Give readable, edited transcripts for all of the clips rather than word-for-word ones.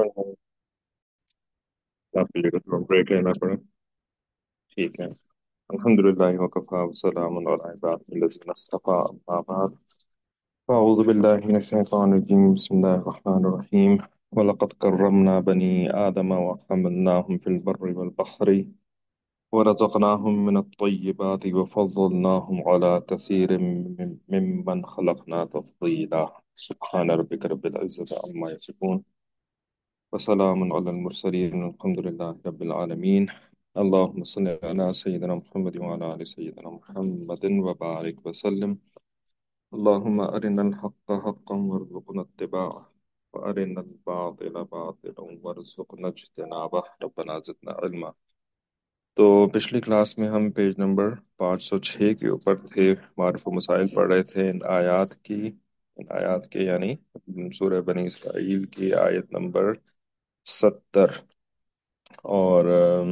आपके लिए थोड़ा ब्रेक लेना पड़ा। ठीक है। अल्हम्दुलिल्लाह वकफ़ा वस्सलामुन अला इबादिहिल्लज़ीना इस्तफ़ा अम्मा बाद। अऊज़ु बिल्लाहि मिनश शैतानिर रजीम बिस्मिल्लाहिर रहमानिर रहीम। वलक़द कर्रमना बनी आदम वहमलनाहुम फिल बर्रि वल बहरि वरज़क़नाहुम मिनत तय्यिबाति वफ़द्दलनाहुम अला कसीरिम मिम्मन खलक़ना तफ़दीला। सुब्हान रब्बिका रब्बिल इज़्ज़ति अम्मा यसिफ़ून वसलामुन अलल मुरसलीन वल्हम्दुलिल्लाहि रब्बिल आलमीन। अल्लाहुम्मा सल्लि अला सय्यिदिना मुहम्मद व अला आलि सय्यिदिना मुहम्मदिन व बारिक वसल्लम। अल्लाहुम्मा अरिनल हक्का हक्कन वरज़ुक़ना इत्तिबाअह व अरिनल बातिला बातिलन वरज़ुक़ना इज्तिनाबह। रब्बना ज़िदना इल्मा। तो पिछली क्लास में हम पेज नंबर 506 के ऊपर थे, मारिफ व मसाइल पढ़ रहे थे इन आयात के यानी सूरह बनी इसराइल की आयत नंबर 70। और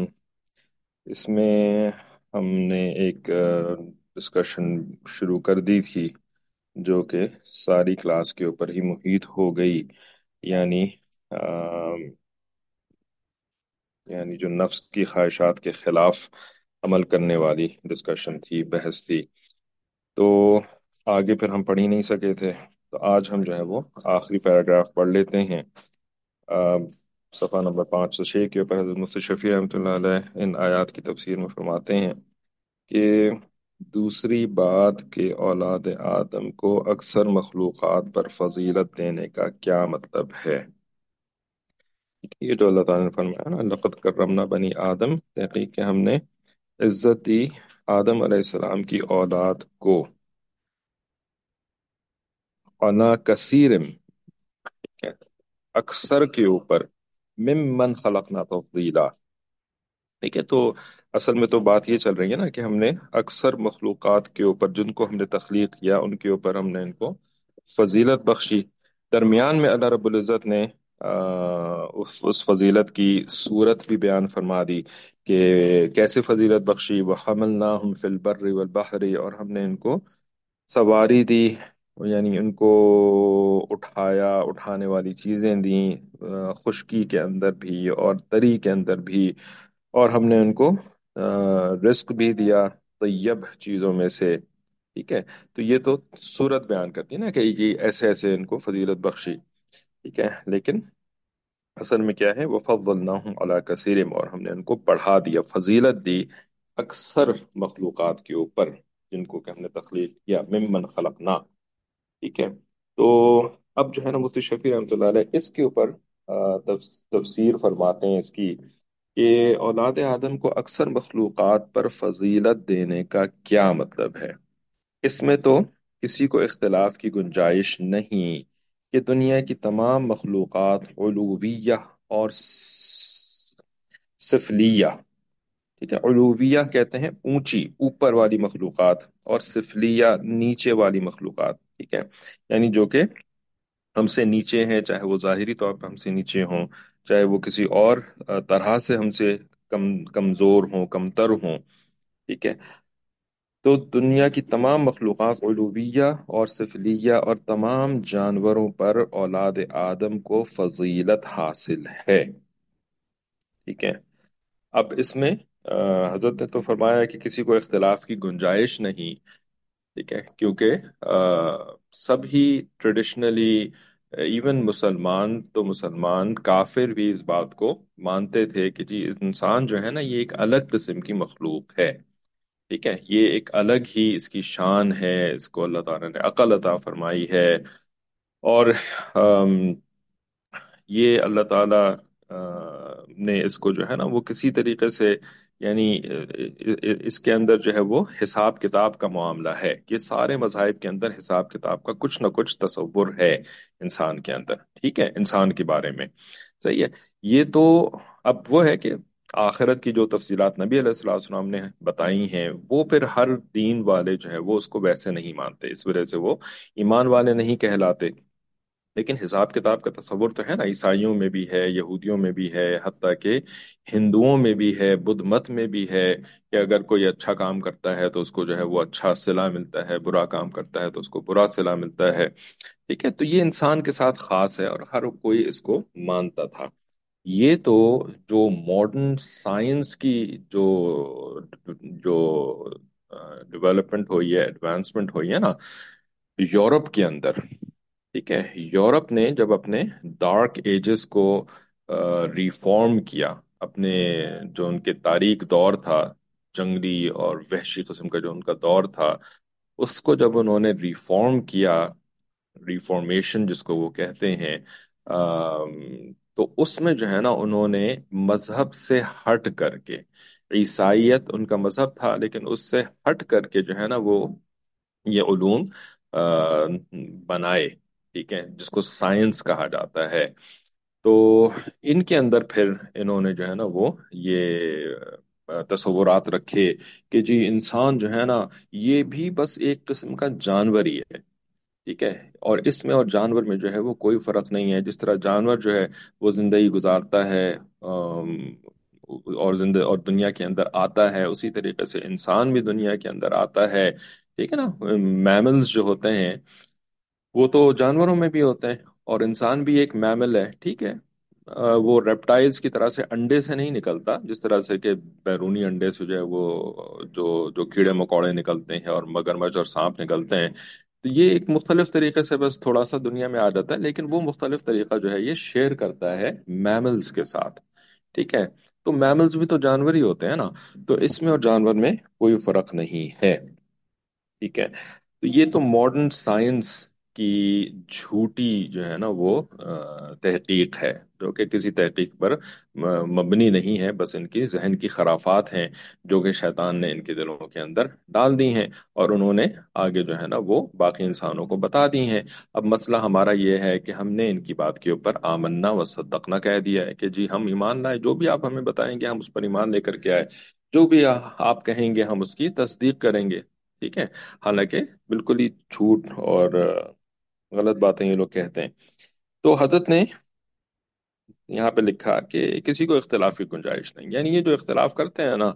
इसमें हमने एक डिस्कशन शुरू कर दी थी जो कि सारी क्लास के ऊपर ही मुहित हो गई। यानी यानी जो नफ्स की ख्वाहिशात के खिलाफ अमल करने वाली डिस्कशन थी, बहस थी। तो आगे फिर हम पढ़ ही नहीं सके थे, तो आज हम जो है वो आखिरी पैराग्राफ पढ़ लेते हैं। सफ़ा नंबर 506 के ऊपर हज़रत मुफ्ती शफ़ी रहमतुल्लाह अलैह इन आयात की तफसीर में फरमाते हैं कि दूसरी बात के औलाद आदम को अक्सर मखलूक़ात पर फजीलत देने का क्या मतलब है। ये जो अल्लाह ताला ने फरमाया ना, लक़द कर्रमना बनी आदम, तहक़ीक़ के हमने इज्जत दी आदम अलैहिस्सलाम की औलाद को। अला कसीरम, अक्सर के ऊपर, मिम्मन खलकना तफदीला। ठीक है, तो असल में तो बात ये चल रही है ना कि हमने अक्सर मखलूक़ात के ऊपर जिनको हमने तख्लीक किया उनके ऊपर हमने इनको फजीलत बख्शी। दरमियान में अल्लाह रब्बुल इज़्ज़त ने उस फजीलत की सूरत भी बयान फरमा दी कि कैसे फजीलत बख्शी। व हमलनाहुम फिल बर्रि वल बहरी, और हमने इनको सवारी दी, यानी उनको उठाया, उठाने वाली चीज़ें दी, खुश्की के अंदर भी और तरी के अंदर भी। और हमने उनको रिस्क भी दिया तैयब चीज़ों में से। ठीक है, तो ये तो सूरत बयान करती है ना कि ऐसे ऐसे इनको फजीलत बख्शी। ठीक है, लेकिन असल में क्या है, वो फضलनाहुम अला कसीरिम, और हमने उनको बढ़ा दिया, फजीलत दी अक्सर मखलूक़ात के ऊपर जिनको कि हमने तख्लीक किया, मिम्मन खलकना। ठीक है, तो अब जो है ना मुफ्ती शफी रहमतुल्लाह अलैह इसके ऊपर तफसीर फरमाते हैं इसकी कि औलाद आदम को अक्सर मखलूक़ात पर फजीलत देने का क्या मतलब है। इसमें तो किसी को इख्तिलाफ की गुंजाइश नहीं कि दुनिया की तमाम मखलूक़ात उलूविया और सिफलिया। ठीक है, उलूविया कहते हैं ऊंची, ऊपर वाली मखलूक़ात, और सिफलिया नीचे वाली मखलूक़ात। ठीक है, यानी जो कि हमसे नीचे हैं, चाहे वो ज़ाहिरी तौर पर हमसे नीचे हों, चाहे वो किसी और तरह से हमसे कमज़ोर हों, कमतर हों। ठीक है, तो दुनिया की तमाम मखलूक़ात उलूविया और सिफलिया, और तमाम जानवरों पर औलाद आदम को फजीलत हासिल है। ठीक है, अब इसमें हजरत ने तो फरमाया कि किसी को इख्तिलाफ की गुंजाइश नहीं। ठीक है, क्योंकि सभी ट्रेडिशनली, इवन मुसलमान तो मुसलमान, काफिर भी इस बात को मानते थे कि जी इंसान जो है ना, ये एक अलग किस्म की मखलूक है। ठीक है, ये एक अलग ही इसकी शान है, इसको अल्लाह ताला ने अकल अता फरमाई है। और अम, ये अल्लाह ताला ने इसको जो है ना वो किसी तरीके से, यानी इसके अंदर जो है वो हिसाब किताब का मामला है कि सारे मज़ाहिब के अंदर हिसाब किताब का कुछ ना कुछ तसव्वुर है इंसान के अंदर। ठीक है, इंसान के बारे में। सही है, ये तो अब वो है कि आखिरत की जो तफसीलात नबी अलैहिस्सलाम ने बताई हैं वो फिर हर दीन वाले जो है वो उसको वैसे नहीं मानते, इस वजह से वो ईमान वाले नहीं कहलाते। लेकिन हिसाब किताब का तस्वुर तो है ना, ईसाइयों में भी है, यहूदियों में भी है, हत्ता कि हिंदुओं में भी है, बुद्ध मत में भी है कि अगर कोई अच्छा काम करता है तो उसको जो है वो अच्छा सिला मिलता है, बुरा काम करता है तो उसको बुरा सिला मिलता है। ठीक है, तो ये इंसान के साथ खास है और हर कोई इसको मानता था। یہ تو جو ماڈرن سائنس کی جو جو ڈیولپمنٹ ہوئی ہے، ایڈوانسمنٹ ہوئی ہے نا یورپ کے اندر، ٹھیک ہے، یورپ نے جب اپنے ڈارک ایجز کو ریفارم کیا، اپنے جو ان کے تاریک دور تھا، جنگلی اور وحشی قسم کا جو ان کا دور تھا، اس کو جب انہوں نے ریفارم کیا، ریفارمیشن جس کو وہ کہتے ہیں، تو اس میں جو ہے نا انہوں نے مذہب سے ہٹ کر کے، عیسائیت ان کا مذہب تھا لیکن اس سے ہٹ کر کے جو ہے نا وہ یہ علوم آ، بنائے، ٹھیک ہے، جس کو سائنس کہا جاتا ہے۔ تو ان کے اندر پھر انہوں نے جو ہے نا وہ یہ تصورات رکھے کہ جی انسان جو ہے نا یہ بھی بس ایک قسم کا جانور ہی ہے، ٹھیک ہے، اور اس میں اور جانور میں جو ہے وہ کوئی فرق نہیں ہے، جس طرح جانور جو ہے وہ زندگی گزارتا ہے، اور اور دنیا کے اندر آتا ہے، اسی طریقے سے انسان بھی دنیا کے اندر آتا ہے، ٹھیک ہے نا۔ میملز جو ہوتے ہیں وہ تو جانوروں میں بھی ہوتے ہیں، اور انسان بھی ایک میمل ہے، ٹھیک ہے۔ وہ ریپٹائلز کی طرح سے انڈے سے نہیں نکلتا، جس طرح سے کہ بیرونی انڈے سے جو ہے وہ جو کیڑے مکوڑے نکلتے ہیں اور مگرمچھ اور سانپ نکلتے ہیں، تو یہ ایک مختلف طریقے سے بس تھوڑا سا دنیا میں آ جاتا ہے، لیکن وہ مختلف طریقہ جو ہے یہ شیئر کرتا ہے میملز کے ساتھ، ٹھیک ہے۔ تو میملز بھی تو جانور ہی ہوتے ہیں نا، تو اس میں اور جانور میں کوئی فرق نہیں ہے، ٹھیک ہے۔ تو یہ تو ماڈرن سائنس کی جھوٹی جو ہے نا وہ تحقیق ہے، جو کہ کسی تحقیق پر مبنی نہیں ہے، بس ان کی ذہن کی خرافات ہیں جو کہ شیطان نے ان کے دلوں کے اندر ڈال دی ہیں، اور انہوں نے آگے جو ہے نا وہ باقی انسانوں کو بتا دی ہیں۔ اب مسئلہ ہمارا یہ ہے کہ ہم نے ان کی بات کے اوپر آمنا و صدقنا کہہ دیا ہے کہ جی ہم ایمان لائے، جو بھی آپ ہمیں بتائیں گے ہم اس پر ایمان لے کر کے آئے، جو بھی آپ کہیں گے ہم اس کی تصدیق کریں گے، ٹھیک ہے۔ حالانکہ بالکل ہی جھوٹ اور غلط باتیں یہ لوگ کہتے ہیں۔ تو حضرت نے یہاں پہ لکھا کہ کسی کو اختلاف کی گنجائش نہیں، یعنی یہ جو اختلاف کرتے ہیں نا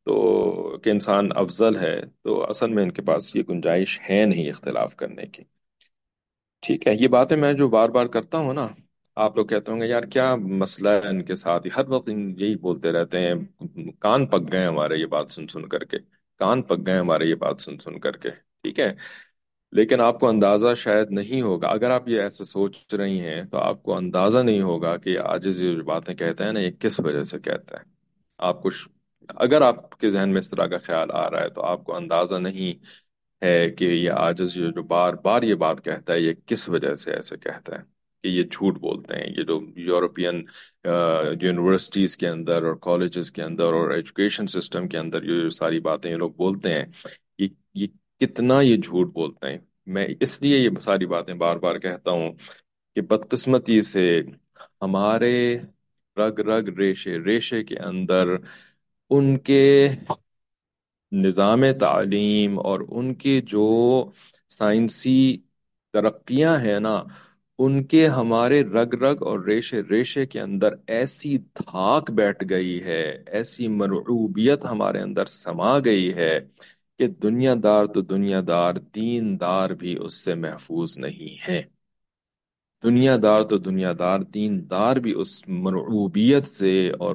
تو کہ انسان افضل ہے، تو اصل میں ان کے پاس یہ گنجائش ہے نہیں اختلاف کرنے کی، ٹھیک ہے۔ یہ باتیں میں جو بار بار کرتا ہوں نا، آپ لوگ کہتے ہوں گے یار کیا مسئلہ ہے ان کے ساتھ، ہر وقت یہی بولتے رہتے ہیں، کان پک گئے ہمارے یہ بات سن سن کر کے، کان پک گئے ہمارے یہ بات سن سن کر کے، ٹھیک ہے۔ لیکن آپ کو اندازہ شاید نہیں ہوگا، اگر آپ یہ ایسے سوچ رہی ہیں تو آپ کو اندازہ نہیں ہوگا کہ عاجز یہ جو باتیں کہتے ہیں نا یہ کس وجہ سے کہتا ہے۔ آپ کو اگر آپ کے ذہن میں اس طرح کا خیال آ رہا ہے تو آپ کو اندازہ نہیں ہے کہ یہ عاجز یہ جو بار بار یہ بات کہتا ہے یہ کس وجہ سے ایسے کہتا ہے، کہ یہ جھوٹ بولتے ہیں، یہ جو یورپین یونیورسٹیز کے اندر اور کالجز کے اندر اور ایجوکیشن سسٹم کے اندر یہ جو ساری باتیں یہ لوگ بولتے ہیں، یہ کتنا یہ جھوٹ بولتے ہیں۔ میں اس لیے یہ ساری باتیں بار بار کہتا ہوں کہ بدقسمتی سے ہمارے رگ رگ ریشے ریشے کے اندر ان کے نظام تعلیم اور ان کے جو سائنسی ترقیاں ہیں نا، ان کے ہمارے رگ رگ اور ریشے ریشے کے اندر ایسی دھاک بیٹھ گئی ہے، ایسی مرعوبیت ہمارے اندر سما گئی ہے کہ دنیا دار تو دنیا دار، دین دار بھی اس سے محفوظ نہیں ہے۔ دنیا دار تو دنیا دار، دین دار بھی اس مرعوبیت سے اور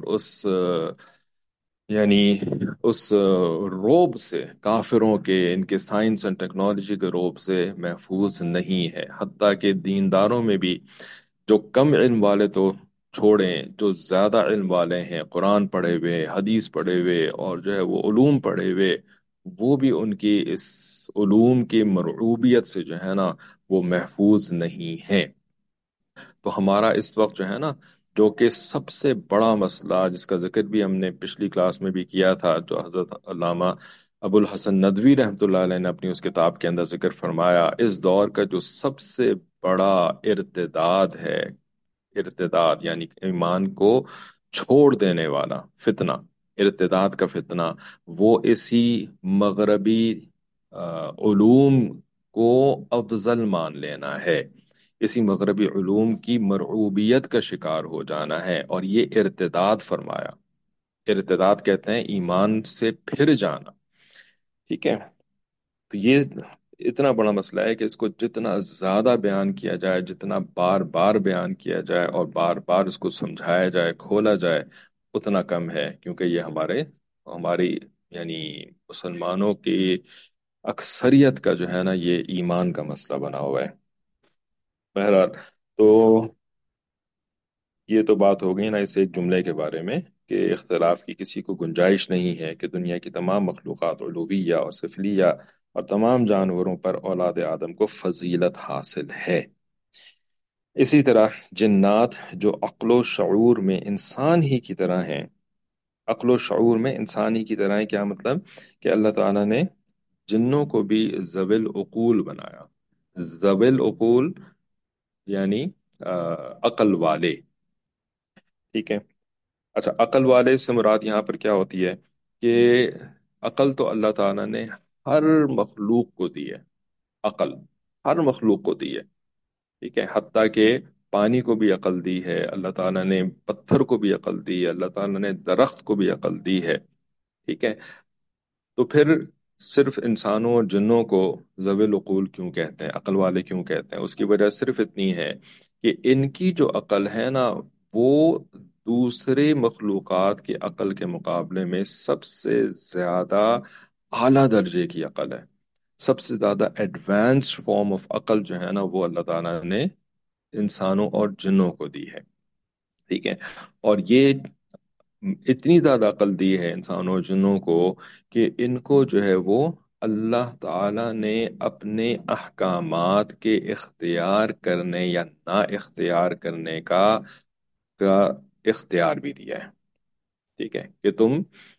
یعنی اس روب سے، کافروں کے ان کے سائنس اینڈ ٹیکنالوجی کے روب سے محفوظ نہیں ہے۔ حتیٰ کہ دینداروں میں بھی جو کم علم والے تو چھوڑیں، جو زیادہ علم والے ہیں، قرآن پڑھے ہوئے، حدیث پڑھے ہوئے اور جو ہے وہ علوم پڑھے ہوئے، وہ بھی ان کی اس علوم کی مرعوبیت سے جو ہے نا وہ محفوظ نہیں ہیں۔ تو ہمارا اس وقت جو ہے نا جو کہ سب سے بڑا مسئلہ جس کا ذکر بھی ہم نے پچھلی کلاس میں بھی کیا تھا، جو حضرت علامہ ابو الحسن ندوی رحمۃ اللہ علیہ نے اپنی اس کتاب کے اندر ذکر فرمایا، اس دور کا جو سب سے بڑا ارتداد ہے، ارتداد یعنی ایمان کو چھوڑ دینے والا فتنہ، ارتداد کا فتنہ، وہ اسی مغربی علوم کو افضل مان لینا ہے، اسی مغربی علوم کی مرعوبیت کا شکار ہو جانا ہے، اور یہ ارتداد فرمایا۔ ارتداد کہتے ہیں ایمان سے پھر جانا، ٹھیک ہے۔ تو یہ اتنا بڑا مسئلہ ہے کہ اس کو جتنا زیادہ بیان کیا جائے، جتنا بار بار بیان کیا جائے اور بار بار اس کو سمجھایا جائے، کھولا جائے، اتنا کم ہے، کیونکہ یہ ہماری یعنی مسلمانوں کی اکثریت کا جو ہے نا یہ ایمان کا مسئلہ بنا ہوا ہے۔ بہرحال، تو یہ تو بات ہو گئی نا اس ایک جملے کے بارے میں، کہ اختلاف کی کسی کو گنجائش نہیں ہے، کہ دنیا کی تمام مخلوقات علویہ اور سفلیہ اور تمام جانوروں پر اولاد آدم کو فضیلت حاصل ہے۔ اسی طرح جنات جو عقل و شعور میں انسان ہی کی طرح ہیں، عقل و شعور میں انسان ہی کی طرح ہیں، کیا مطلب؟ کہ اللہ تعالیٰ نے جنوں کو بھی ذوی العقول بنایا۔ ذوی العقول یعنی عقل والے، ٹھیک ہے؟ اچھا، عقل والے سے مراد یہاں پر کیا ہوتی ہے؟ کہ عقل تو اللہ تعالیٰ نے ہر مخلوق کو دی ہے، عقل ہر مخلوق کو دی ہے، ٹھیک ہے؟ حتیٰ کہ پانی کو بھی عقل دی ہے اللہ تعالیٰ نے، پتھر کو بھی عقل دی ہے اللہ تعالیٰ نے، درخت کو بھی عقل دی ہے، ٹھیک ہے؟ تو پھر صرف انسانوں اور جنوں کو ذوی العقول کیوں کہتے ہیں، عقل والے کیوں کہتے ہیں؟ اس کی وجہ صرف اتنی ہے کہ ان کی جو عقل ہے نا، وہ دوسرے مخلوقات کی عقل کے مقابلے میں سب سے زیادہ اعلیٰ درجے کی عقل ہے، سب سے زیادہ ایڈوانس فارم آف عقل جو ہے نا وہ اللہ تعالیٰ نے انسانوں اور جنوں کو دی ہے، ٹھیک ہے؟ اور یہ اتنی زیادہ عقل دی ہے انسانوں اور جنوں کو کہ ان کو جو ہے وہ اللہ تعالی نے اپنے احکامات کے اختیار کرنے یا نا اختیار کرنے کا اختیار بھی دیا ہے، ٹھیک ہے؟ کہ تم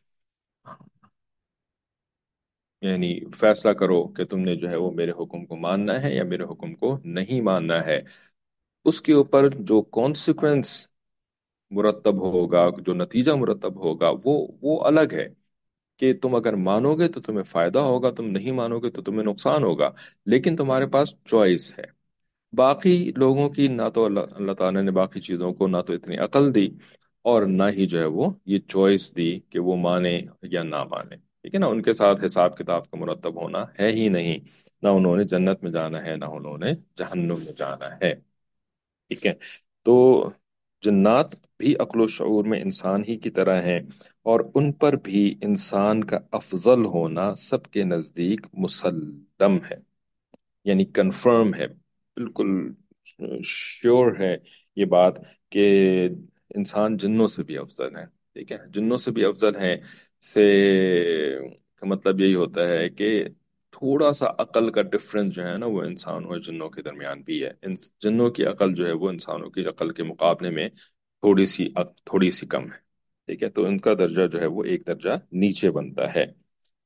یعنی فیصلہ کرو کہ تم نے جو ہے وہ میرے حکم کو ماننا ہے یا میرے حکم کو نہیں ماننا ہے۔ اس کے اوپر جو کانسیکوینس مرتب ہوگا، جو نتیجہ مرتب ہوگا، وہ الگ ہے، کہ تم اگر مانو گے تو تمہیں فائدہ ہوگا، تم نہیں مانو گے تو تمہیں نقصان ہوگا، لیکن تمہارے پاس چوائس ہے۔ باقی لوگوں کی نہ تو اللہ تعالیٰ نے باقی چیزوں کو نہ تو اتنی عقل دی اور نہ ہی جو ہے وہ یہ چوائس دی کہ وہ مانے یا نہ مانے، ٹھیک ہے نا؟ ان کے ساتھ حساب کتاب کا مرتب ہونا ہے ہی نہیں، نہ انہوں نے جنت میں جانا ہے نہ انہوں نے جہنم میں جانا ہے، ٹھیک ہے؟ تو جنات بھی عقل و شعور میں انسان ہی کی طرح ہیں، اور ان پر بھی انسان کا افضل ہونا سب کے نزدیک مسلم ہے، یعنی کنفرم ہے، بالکل شیور ہے یہ بات، کہ انسان جنوں سے بھی افضل ہے، ٹھیک ہے؟ جنوں سے بھی افضل ہے سے کا مطلب یہی ہوتا ہے کہ تھوڑا سا عقل کا ڈفرنس جو ہے نا وہ انسان اور جنوں کے درمیان بھی ہے، جنوں کی عقل جو ہے وہ انسانوں کی عقل کے مقابلے میں تھوڑی سی کم ہے، ٹھیک ہے؟ تو ان کا درجہ جو ہے وہ ایک درجہ نیچے بنتا ہے۔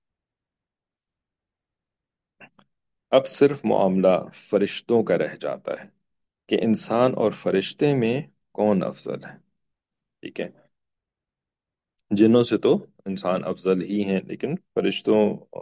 اب صرف معاملہ فرشتوں کا رہ جاتا ہے کہ انسان اور فرشتے میں کون افضل ہے، ٹھیک ہے؟ جنوں سے تو انسان افضل ہی ہیں، لیکن فرشتوں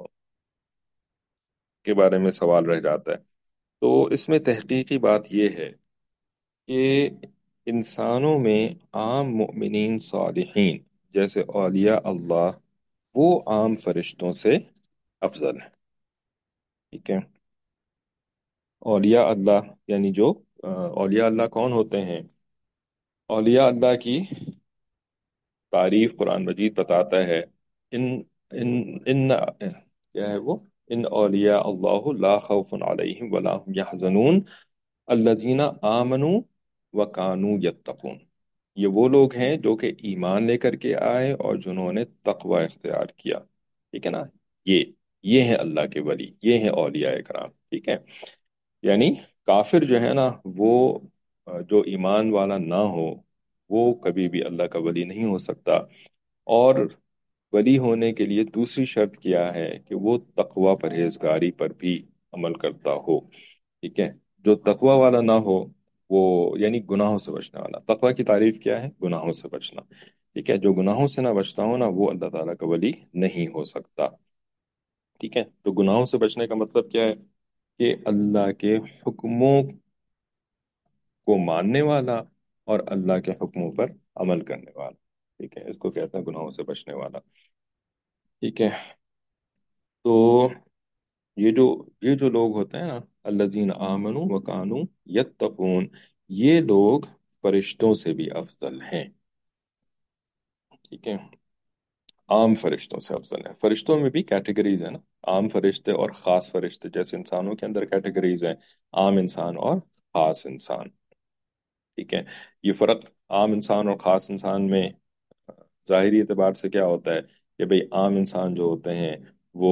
کے بارے میں سوال رہ جاتا ہے۔ تو اس میں تحقیقی بات یہ ہے کہ انسانوں میں عام مؤمنین صالحین جیسے اولیاء اللہ وہ عام فرشتوں سے افضل ہیں، ٹھیک ہے؟ اولیاء اللہ یعنی جو اولیاء اللہ کون ہوتے ہیں؟ اولیاء اللہ کی تعریف قرآن مجید بتاتا ہے، ان ان کیا ہے وہ؟ ان اولیاء اللہ لا خوف علیہم ولا هم يحزنون الذین آمنوا وکانوا یتقون۔ یہ وہ لوگ ہیں جو کہ ایمان لے کر کے آئے اور جنہوں نے تقوی اختیار کیا، ٹھیک ہے نا؟ یہ یہ ہیں اللہ کے ولی، یہ ہیں اولیاء کرام، ٹھیک ہے؟ یعنی کافر جو ہے نا وہ جو ایمان والا نہ ہو وہ کبھی بھی اللہ کا ولی نہیں ہو سکتا، اور ولی ہونے کے لیے دوسری شرط کیا ہے کہ وہ تقوی پرہیزگاری پر بھی عمل کرتا ہو، ٹھیک ہے؟ جو تقوی والا نہ ہو وہ یعنی گناہوں سے بچنے والا، تقوی کی تعریف کیا ہے؟ گناہوں سے بچنا، ٹھیک ہے؟ جو گناہوں سے نہ بچتا ہو نا وہ اللہ تعالیٰ کا ولی نہیں ہو سکتا، ٹھیک ہے؟ تو گناہوں سے بچنے کا مطلب کیا ہے؟ کہ اللہ کے حکموں کو ماننے والا اور اللہ کے حکموں پر عمل کرنے والا، ٹھیک ہے؟ اس کو کہتے ہیں گناہوں سے بچنے والا، ٹھیک ہے؟ تو یہ جو لوگ ہوتے ہیں نا، الذین آمنوا وکانوا یتقون، یہ لوگ فرشتوں سے بھی افضل ہیں، ٹھیک ہے؟ عام فرشتوں سے افضل ہیں۔ فرشتوں میں بھی کیٹیگریز ہیں نا، عام فرشتے اور خاص فرشتے، جیسے انسانوں کے اندر کیٹیگریز ہیں، عام انسان اور خاص انسان، ٹھیک ہے؟ یہ فرق عام انسان اور خاص انسان میں ظاہری اعتبار سے کیا ہوتا ہے کہ بھئی عام انسان جو ہوتے ہیں وہ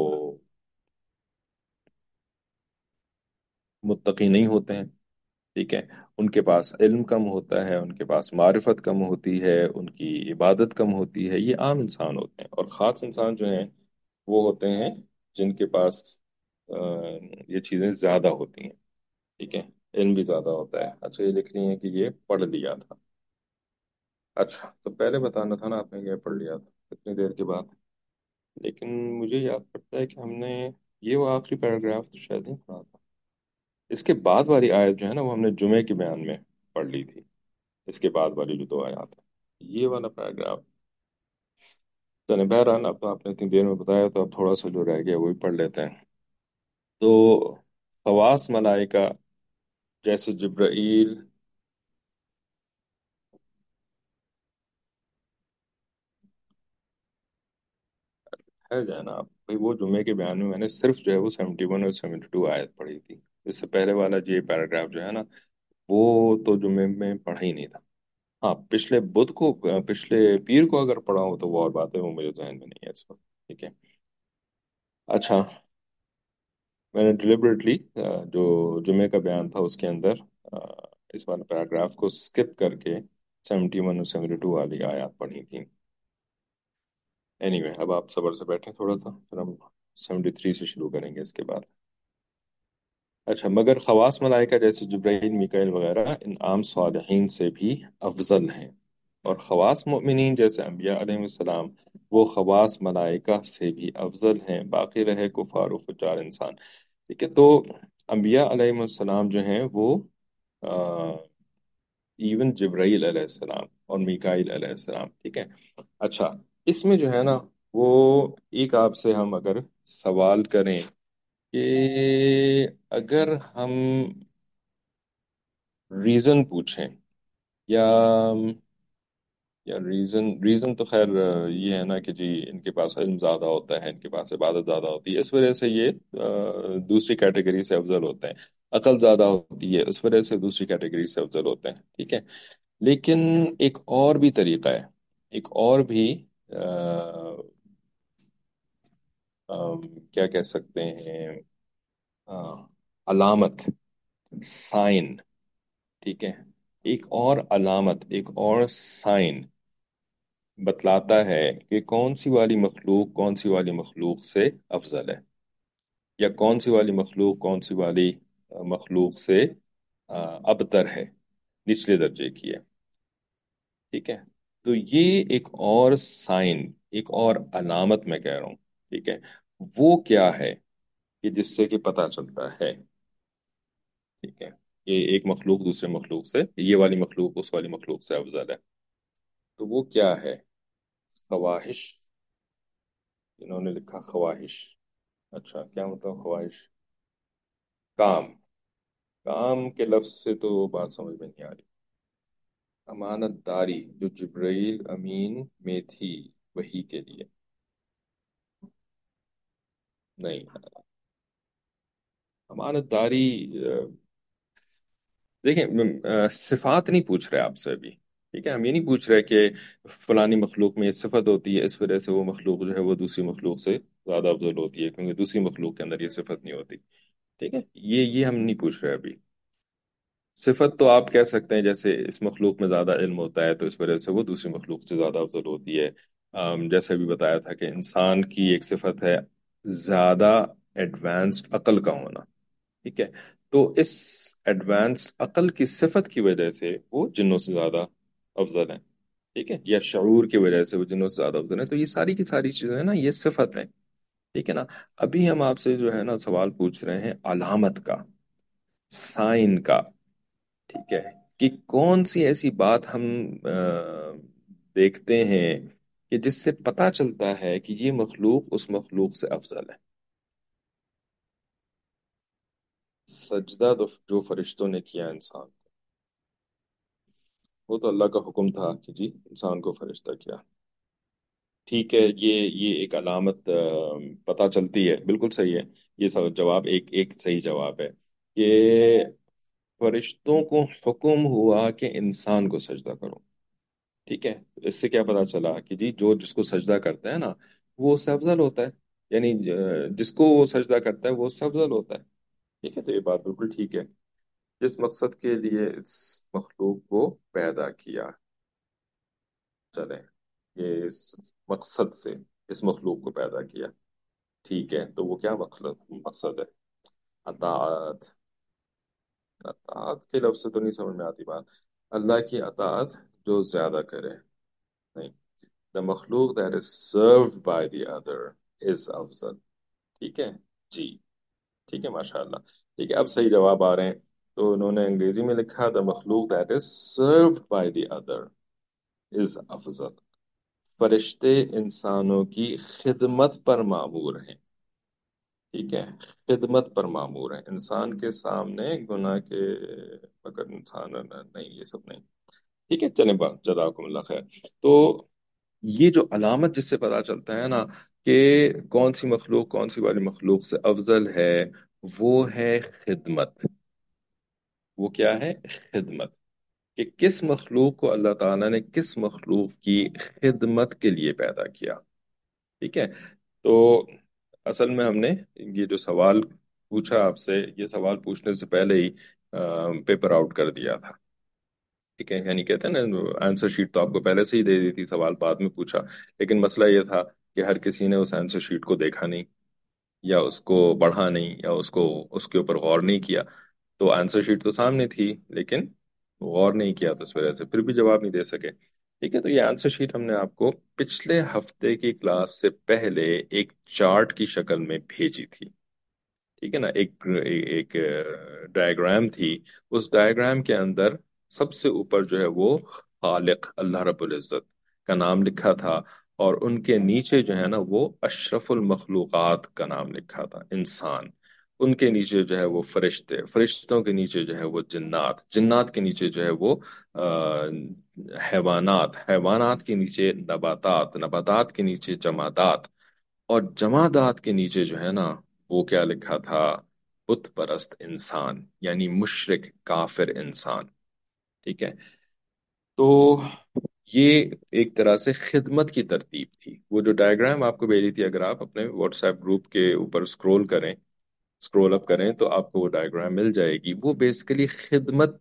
متقی نہیں ہوتے ہیں، ٹھیک ہے؟ ان کے پاس علم کم ہوتا ہے، ان کے پاس معرفت کم ہوتی ہے، ان کی عبادت کم ہوتی ہے، یہ عام انسان ہوتے ہیں۔ اور خاص انسان جو ہیں وہ ہوتے ہیں جن کے پاس آ، یہ چیزیں زیادہ ہوتی ہیں، ٹھیک ہے؟ علم بھی زیادہ ہوتا ہے۔ اچھا، یہ لکھ رہی ہیں کہ یہ پڑھ لیا تھا۔ اچھا، تو پہلے بتانا تھا نا آپ نے یہ پڑھ لیا تھا کتنی دیر کے بعد؟ لیکن مجھے یاد پڑتا ہے کہ ہم نے یہ وہ آخری پیراگراف تو شاید نہیں پڑھا تھا، اس کے بعد والی آیت جو ہے نا وہ ہم نے جمعے کے بیان میں پڑھ لی تھی، اس کے بعد والی جو دو آیات ہیں، یہ والا پیراگراف۔ چلیں بہرحال، اب آپ نے اتنی دیر میں بتایا تو اب تھوڑا سا جو رہ گیا وہ بھی پڑھ لیتے ہیں۔ تو خواص ملائکہ جیسے جبرائیل، ہے جو ہے نا آپ بھائی، وہ جمعے کے بیان میں نے صرف جو ہے وہ 71 اور 72 آیت پڑھی تھی، اس سے پہلے والا یہ پیراگراف جو ہے نا وہ تو جمعے میں پڑھا ہی نہیں تھا۔ ہاں، پچھلے بدھ کو، پچھلے پیر کو اگر پڑھا ہو تو وہ اور بات ہے، وہ میرے ذہن میں نہیں ہے اس وقت، ٹھیک ہے؟ اچھا، میں نے ڈیلیبریٹلی جو جمعے کا بیان تھا اس کے اندر آ، اس والے پیراگراف کو سکپ کر کے 71 اور 72 والی آیات پڑھی تھی۔ اینی وے، اب آپ صبر سے بیٹھیں تھوڑا سا، پھر ہم 73 سے شروع کریں گے اس کے بعد۔ اچھا، مگر خواص ملائکہ جیسے جبرائیل، میکائیل وغیرہ ان عام صالحین سے بھی افضل ہیں، اور خواص مؤمنین جیسے انبیاء علیہ السلام وہ خواص ملائکہ سے بھی افضل ہیں، باقی رہے کفار و فجار انسان، ٹھیک ہے؟ تو انبیاء علیہ السلام جو ہیں وہ ایون جبرائیل علیہ السلام اور میکائیل علیہ السلام، ٹھیک ہے؟ اچھا، اس میں جو ہے نا وہ ایک آپ سے ہم اگر سوال کریں کہ اگر ہم ریزن پوچھیں، یا ریزن تو خیر یہ ہے نا کہ جی ان کے پاس علم زیادہ ہوتا ہے، ان کے پاس عبادت زیادہ ہوتی ہے، اس وجہ سے یہ دوسری کیٹیگری سے افضل ہوتے ہیں، عقل زیادہ ہوتی ہے اس وجہ سے دوسری کیٹیگری سے افضل ہوتے ہیں، ٹھیک ہے؟ لیکن ایک اور بھی طریقہ ہے، ایک اور بھی آ، کیا کہہ سکتے ہیں، آ، علامت، سائن، ٹھیک ہے؟ ایک اور علامت، ایک اور سائن بتلاتا ہے کہ کون سی والی مخلوق سے افضل ہے، یا کون سی والی مخلوق کون سی والی مخلوق سے ابتر ہے، نچلے درجے کی ہے، ٹھیک ہے؟ تو یہ ایک اور سائن، ایک اور علامت میں کہہ رہا ہوں، ٹھیک ہے؟ وہ کیا ہے کہ جس سے کہ پتہ چلتا ہے، ٹھیک ہے، کہ ایک مخلوق دوسرے مخلوق سے، یہ والی مخلوق اس والی مخلوق سے افضل ہے، تو وہ کیا ہے؟ خواہش، انہوں نے لکھا خواہش۔ اچھا، کیا مطلب خواہش؟ کام، کام کے لفظ سے تو بات سمجھ میں نہیں آ رہی۔ امانت داری جو جبرائیل امین میں تھی وہی کے لیے، نہیں، امانت داری دیکھیں صفات نہیں پوچھ رہے آپ سے ابھی، ٹھیک ہے؟ ہم یہ نہیں پوچھ رہے کہ فلانی مخلوق میں یہ صفت ہوتی ہے اس وجہ سے وہ مخلوق جو ہے وہ دوسری مخلوق سے زیادہ افضل ہوتی ہے کیونکہ دوسری مخلوق کے اندر یہ صفت نہیں ہوتی، ٹھیک ہے؟ یہ ہم نہیں پوچھ رہے ابھی۔ صفت تو آپ کہہ سکتے ہیں جیسے اس مخلوق میں زیادہ علم ہوتا ہے تو اس وجہ سے وہ دوسری مخلوق سے زیادہ افضل ہوتی ہے، جیسے بھی بتایا تھا کہ انسان کی ایک صفت ہے زیادہ ایڈوانسڈ عقل کا ہونا، ٹھیک ہے؟ تو اس ایڈوانسڈ عقل کی صفت کی وجہ سے وہ جنوں سے زیادہ افضل ہیں، ٹھیک ہے؟ یا شعور کی وجہ سے وہ جنوں سے زیادہ افضل ہیں، تو یہ ساری کی ساری چیزیں ہیں نا یہ صفت ہیں، ٹھیک ہے نا؟ ابھی ہم آپ سے جو ہے نا سوال پوچھ رہے ہیں علامت کا، سائن کا، ٹھیک ہے؟ کہ کون سی ایسی بات ہم دیکھتے ہیں کہ جس سے پتا چلتا ہے کہ یہ مخلوق اس مخلوق سے افضل ہے، سجدہ تو جو فرشتوں نے کیا انسان کو، وہ تو اللہ کا حکم تھا کہ جی انسان کو فرشتہ کیا. ٹھیک ہے، یہ ایک علامت پتہ چلتی ہے، بالکل صحیح ہے. یہ سب جواب ایک ایک صحیح جواب ہے کہ فرشتوں کو حکم ہوا کہ انسان کو سجدہ کرو. ٹھیک ہے، تو اس سے کیا پتا چلا کہ جی جو جس کو سجدہ کرتا ہے نا وہ اس سے افضل ہوتا ہے. یعنی جس کو وہ سجدہ کرتا ہے وہ اس سے افضل ہوتا ہے. ٹھیک ہے، تو یہ بات بالکل ٹھیک ہے. جس مقصد کے لیے اس مخلوق کو پیدا کیا، چلیں یہ اس مقصد سے اس مخلوق کو پیدا کیا. ٹھیک ہے، تو وہ کیا مقصد ہے؟ اطاعت. اطاعت کے لفظ سے تو نہیں سمجھ میں آتی بات. اللہ کی اطاعت جو زیادہ کرے. نہیں، the مخلوق that is served by the other is افضل. ٹھیک ہے جی. ٹھیک ہے، ماشاء اللہ. ٹھیک ہے، اب صحیح جواب آ رہے ہیں. تو انہوں نے انگریزی میں لکھا the مخلوق that is served by the other is افضل. فرشتے انسانوں کی خدمت پر معمور ہیں. ٹھیک ہے، خدمت پر معمور ہیں انسان کے سامنے گناہ کے، مگر انسان نہیں، یہ سب نہیں. ٹھیک ہے، چلیں با جزاکم اللہ خیر. تو یہ جو علامت جس سے پتا چلتا ہے نا کہ کون سی مخلوق کون سی والی مخلوق سے افضل ہے، وہ ہے خدمت. وہ کیا ہے؟ خدمت. کہ کس مخلوق کو اللہ تعالیٰ نے کس مخلوق کی خدمت کے لیے پیدا کیا. ٹھیک ہے. تو اصل میں ہم نے یہ جو سوال پوچھا آپ سے، یہ سوال پوچھنے سے پہلے ہی پیپر آؤٹ کر دیا تھا. ٹھیک ہے، یعنی کہتے ہیں نا آنسر شیٹ تو آپ کو پہلے سے ہی دے دی تھی، سوال بعد میں پوچھا. لیکن مسئلہ یہ تھا کہ ہر کسی نے اس آنسر شیٹ کو دیکھا نہیں، یا اس کو پڑھا نہیں، یا اس کے اوپر غور نہیں کیا. تو آنسر شیٹ تو سامنے تھی لیکن غور نہیں کیا، تو اس وجہ سے پھر بھی جواب نہیں دے سکے. ٹھیک ہے، تو یہ آنسر شیٹ ہم نے آپ کو پچھلے ہفتے کی کلاس سے پہلے ایک چارٹ کی شکل میں بھیجی تھی. ٹھیک ہے نا، ایک ایک ڈائیگرام تھی. اس ڈائیگرام کے اندر سب سے اوپر جو ہے وہ خالق اللہ رب العزت کا نام لکھا تھا، اور ان کے نیچے جو ہے نا وہ اشرف المخلوقات کا نام لکھا تھا، انسان. ان کے نیچے جو ہے وہ فرشتے، فرشتوں کے نیچے جو ہے وہ جنات، جنات کے نیچے جو ہے وہ آ، حیوانات، حیوانات کے نیچے نباتات، نباتات کے نیچے جمادات، اور جمادات کے نیچے جو ہے نا وہ کیا لکھا تھا؟ بت پرست انسان، یعنی مشرک کافر انسان. ٹھیک ہے. تو یہ ایک طرح سے خدمت کی ترتیب تھی. وہ جو ڈائیگرام آپ کو بھیجی تھی، اگر آپ اپنے واٹس ایپ گروپ کے اوپر سکرول کریں، سکرول اپ کریں، تو آپ کو وہ ڈائیگرام مل جائے گی. وہ بیسیکلی خدمت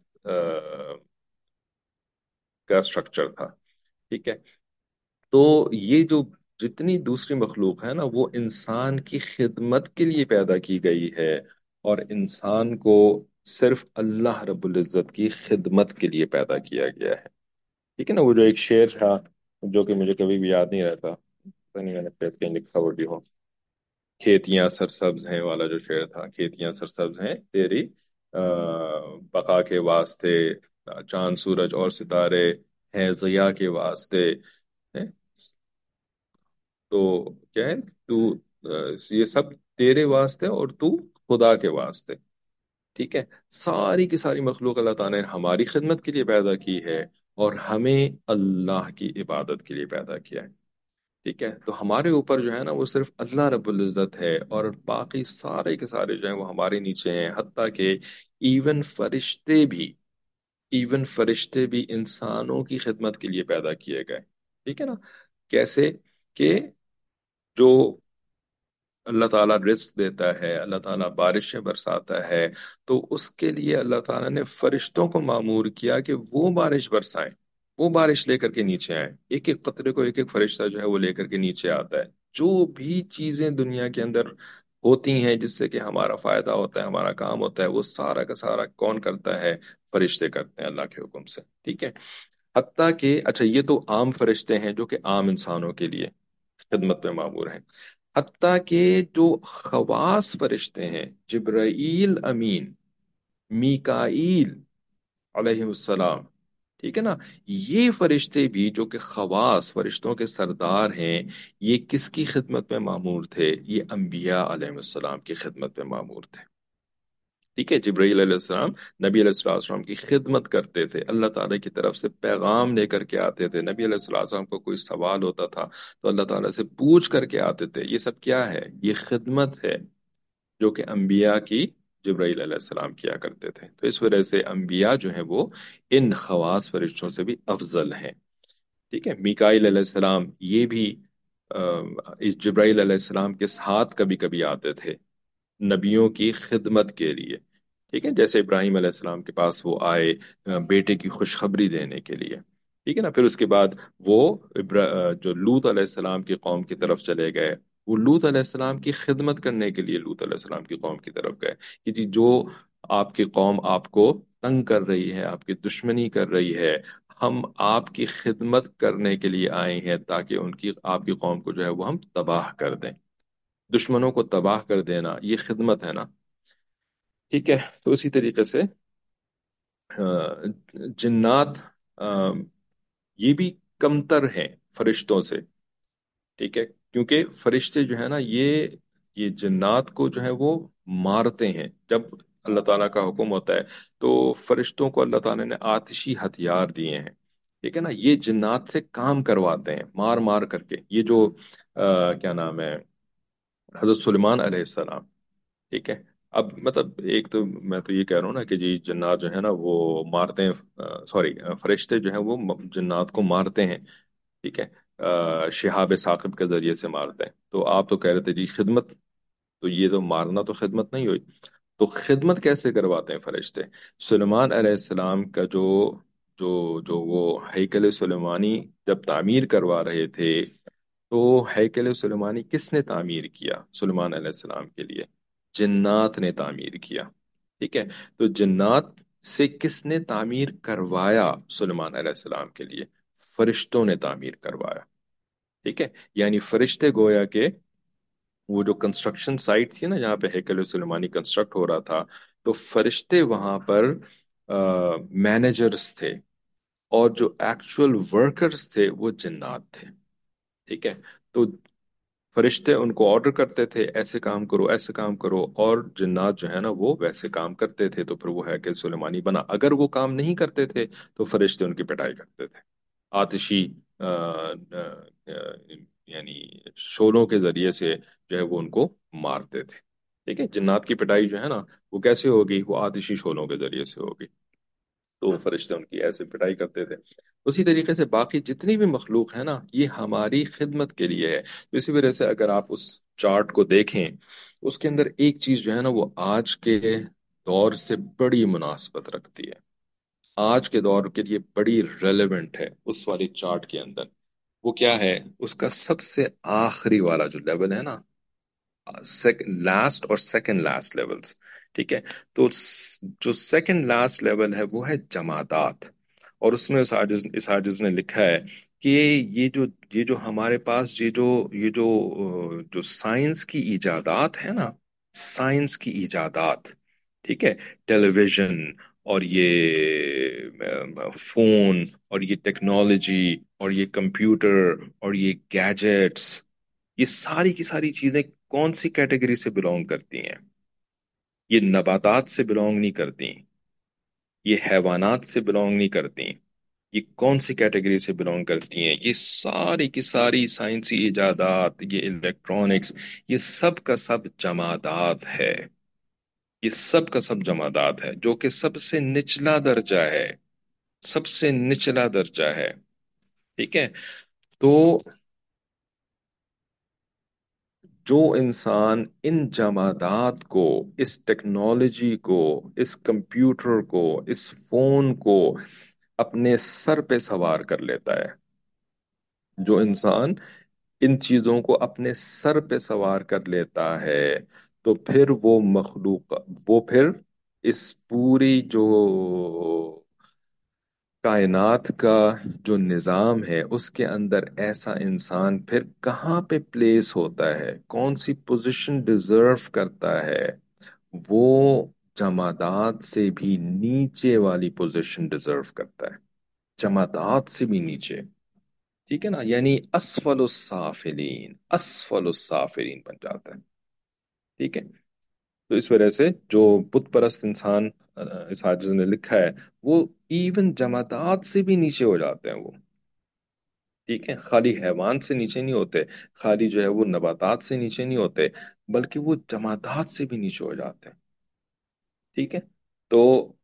کا سٹرکچر تھا. ٹھیک ہے. تو یہ جو جتنی دوسری مخلوق ہے نا وہ انسان کی خدمت کے لیے پیدا کی گئی ہے، اور انسان کو صرف اللہ رب العزت کی خدمت کے لیے پیدا کیا گیا ہے. ٹھیک ہے نا. وہ جو ایک شعر تھا جو کہ مجھے کبھی بھی یاد نہیں رہتا، پتہ نہیں میں نے کہیں لکھا ہوا بھی ہو. کھیتیاں سرسبز ہیں والا جو شعر تھا، کھیتیاں سرسبز ہیں تیری بقا کے واسطے، چاند سورج اور ستارے ہیں ضیاء کے واسطے. ہیں؟ تو کیا ہے، تو یہ سب تیرے واسطے اور تو خدا کے واسطے. ٹھیک ہے. ساری کی ساری مخلوق اللہ تعالیٰ نے ہماری خدمت کے لیے پیدا کی ہے، اور ہمیں اللہ کی عبادت کے لیے پیدا کیا ہے. ٹھیک ہے. تو ہمارے اوپر جو ہے نا وہ صرف اللہ رب العزت ہے، اور باقی سارے کے سارے جو ہیں وہ ہمارے نیچے ہیں. حتیٰ کہ ایون فرشتے بھی، ایون فرشتے بھی انسانوں کی خدمت کے لیے پیدا کیے گئے. ٹھیک ہے نا. کیسے؟ کہ جو اللہ تعالیٰ رزق دیتا ہے، اللہ تعالیٰ بارشیں برساتا ہے، تو اس کے لیے اللہ تعالیٰ نے فرشتوں کو معمور کیا کہ وہ بارش برسائیں، وہ بارش لے کر کے نیچے آئیں. ایک ایک قطرے کو ایک ایک فرشتہ جو ہے وہ لے کر کے نیچے آتا ہے. جو بھی چیزیں دنیا کے اندر ہوتی ہیں جس سے کہ ہمارا فائدہ ہوتا ہے، ہمارا کام ہوتا ہے، وہ سارا کا سارا کون کرتا ہے؟ فرشتے کرتے ہیں اللہ کے حکم سے. ٹھیک ہے. حتیٰ کہ اچھا یہ تو عام فرشتے ہیں جو کہ عام انسانوں کے لیے خدمت میں معمور ہیں. حتیٰ کہ جو خواص فرشتے ہیں، جبرائیل امین، میکائیل علیہ السلام، ٹھیک ہے نا، یہ فرشتے بھی جو کہ خواص فرشتوں کے سردار ہیں، یہ کس کی خدمت میں معمور تھے؟ یہ انبیاء علیہ السلام کی خدمت میں معمور تھے. ٹھیک ہے، جبرائیل علیہ السلام نبی علیہ السلام کی خدمت کرتے تھے، اللہ تعالیٰ کی طرف سے پیغام لے کر کے آتے تھے، نبی علیہ السلام کو کوئی سوال ہوتا تھا تو اللہ تعالیٰ سے پوچھ کر کے آتے تھے، یہ سب کیا ہے؟ یہ خدمت ہے جو کہ انبیاء کی جبرائیل علیہ السلام کیا کرتے تھے، تو اس وجہ سے انبیاء جو ہیں وہ ان خواص فرشتوں سے بھی افضل ہیں۔ ٹھیک ہے، میکائیل علیہ السلام یہ بھی اس جبرائیل علیہ السلام کے ساتھ کبھی کبھی آتے تھے نبیوں کی خدمت کے لیے، ٹھیک ہے، جیسے ابراہیم علیہ السلام کے پاس وہ آئے بیٹے کی خوشخبری دینے کے لیے، ٹھیک ہے نا، پھر اس کے بعد وہ جو لوط علیہ السلام کی قوم کی طرف چلے گئے، وہ لوط علیہ السلام کی خدمت کرنے کے لیے لوط علیہ السلام کی قوم کی طرف گئے کہ جی جو آپ کی قوم آپ کو تنگ کر رہی ہے، آپ کی دشمنی کر رہی ہے، ہم آپ کی خدمت کرنے کے لیے آئے ہیں تاکہ ان کی آپ کی قوم کو جو ہے وہ ہم تباہ کر دیں۔ دشمنوں کو تباہ کر دینا یہ خدمت ہے نا، ٹھیک ہے، تو اسی طریقے سے جنات آ، یہ بھی کمتر ہیں فرشتوں سے، ٹھیک ہے، کیونکہ فرشتے جو ہے نا یہ جنات کو جو ہے وہ مارتے ہیں جب اللہ تعالیٰ کا حکم ہوتا ہے، تو فرشتوں کو اللہ تعالیٰ نے آتشی ہتھیار دیے ہیں، ٹھیک ہے نا، یہ جنات سے کام کرواتے ہیں مار مار کر کے، یہ جو کیا نام ہے، حضرت سلیمان علیہ السلام، ٹھیک ہے، اب مطلب ایک تو میں تو یہ کہہ رہا ہوں نا کہ جی جنات جو ہے نا وہ مارتے ہیں، سوری، فرشتے جو ہیں وہ جنات کو مارتے ہیں، ٹھیک ہے، شہاب ثاقب کے ذریعے سے مارتے ہیں، تو آپ تو کہہ رہے تھے جی خدمت، تو یہ تو مارنا تو خدمت نہیں ہوئی، تو خدمت کیسے کرواتے ہیں فرشتے؟ سلیمان علیہ السلام کا جو وہ ہیکل سلیمانی جب تعمیر کروا رہے تھے، تو ہیکل سلیمانی کس نے تعمیر کیا سلیمان علیہ السلام کے لیے؟ جنات نے تعمیر کیا، ٹھیک ہے، تو جنات سے کس نے تعمیر کروایا سلیمان علیہ السلام کے لیے؟ فرشتوں نے تعمیر کروایا، ٹھیک ہے، یعنی فرشتے گویا کہ وہ جو کنسٹرکشن سائٹ تھی نا جہاں پہ ہیکل سلیمانی کنسٹرکٹ ہو رہا تھا، تو فرشتے وہاں پر مینیجرز تھے، اور جو ایکچول ورکرز تھے وہ جنات تھے، ٹھیک ہے، تو فرشتے ان کو آرڈر کرتے تھے ایسے کام کرو ایسے کام کرو، اور جنات جو ہے نا وہ ویسے کام کرتے تھے، تو پھر وہ ہیکل سلیمانی بنا، اگر وہ کام نہیں کرتے تھے تو فرشتے ان کی پٹائی کرتے تھے، آتشی آ، آ، آ، یعنی شولوں کے ذریعے سے جو ہے وہ ان کو مارتے تھے، ٹھیک ہے، جنات کی پٹائی جو ہے نا وہ کیسے ہوگی؟ وہ آتشی شولوں کے ذریعے سے ہوگی، تو فرشتے ان کی ایسے پٹائی کرتے تھے، اسی طریقے سے باقی جتنی بھی مخلوق ہے نا یہ ہماری خدمت کے لیے ہے، تو اسی وجہ سے اگر آپ اس چارٹ کو دیکھیں، اس کے اندر ایک چیز جو ہے نا وہ آج کے دور سے بڑی مناسبت رکھتی ہے، آج کے دور کے لیے بڑی ریلیونٹ ہے اس والی چارٹ کے اندر، وہ کیا ہے؟ اس کا سب سے آخری والا جو لیول ہے نا، لاسٹ اور سیکنڈ لاسٹ لیولز، ٹھیک ہے، تو جو سیکنڈ لاسٹ لیول ہے وہ ہے جمادات، اور اس میں اس عاجز نے لکھا ہے کہ یہ جو ہمارے پاس جو سائنس کی ایجادات ہے نا، سائنس کی ایجادات، ٹھیک ہے، ٹیلی ویژن اور یہ فون اور یہ ٹیکنالوجی اور یہ کمپیوٹر اور یہ گیجٹس، یہ ساری کی ساری چیزیں کون سی کیٹیگری سے بلونگ کرتی ہیں؟ یہ نباتات سے بلونگ نہیں کرتی، یہ حیوانات سے بلونگ نہیں کرتی، یہ کون سی کیٹیگری سے بلونگ کرتی ہیں؟ یہ ساری کی ساری سائنسی ایجادات، یہ الیکٹرانکس، یہ سب کا سب جمادات ہے، یہ سب کا سب جمادات ہے، جو کہ سب سے نچلا درجہ ہے، سب سے نچلا درجہ ہے، ٹھیک ہے، تو جو انسان ان جمادات کو، اس ٹیکنالوجی کو، اس کمپیوٹر کو، اس فون کو اپنے سر پہ سوار کر لیتا ہے، جو انسان ان چیزوں کو اپنے سر پہ سوار کر لیتا ہے، تو پھر وہ مخلوق، وہ پھر اس پوری جو کائنات کا جو نظام ہے اس کے اندر ایسا انسان پھر کہاں پہ پلیس ہوتا ہے، کون سی پوزیشن ڈیزرو کرتا ہے؟ وہ جمادات سے بھی نیچے والی پوزیشن ڈیزرو کرتا ہے، جمادات سے بھی نیچے، ٹھیک ہے نا، یعنی اسفل السافلین، اسفل السافلین بن جاتا ہے، ٹھیک ہے، تو اس وجہ سے جو بت پرست انسان اس عاجز نے لکھا ہے، وہ ایون جمادات سے بھی نیچے ہو جاتے ہیں وہ، ٹھیک ہے، خالی حیوان سے نیچے نہیں ہوتے، خالی جو ہے وہ نباتات سے نیچے نہیں ہوتے، بلکہ وہ جمادات سے بھی نیچے ہو جاتے ہیں، ٹھیک ہے۔ تو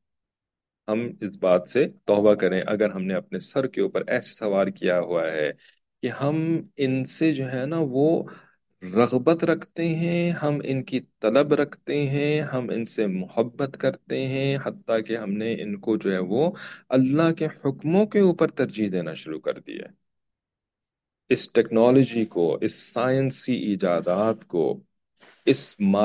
ہم اس بات سے توبہ کریں اگر ہم نے اپنے سر کے اوپر ایسے سوار کیا ہوا ہے کہ ہم ان سے جو ہے نا وہ رغبت رکھتے ہیں، ہم ان کی طلب رکھتے ہیں، ہم ان سے محبت کرتے ہیں، حتیٰ کہ ہم نے ان کو جو ہے وہ اللہ کے حکموں کے اوپر ترجیح دینا شروع کر دیا ہے۔ اس ٹیکنالوجی کو، اس سائنسی ایجادات کو، اس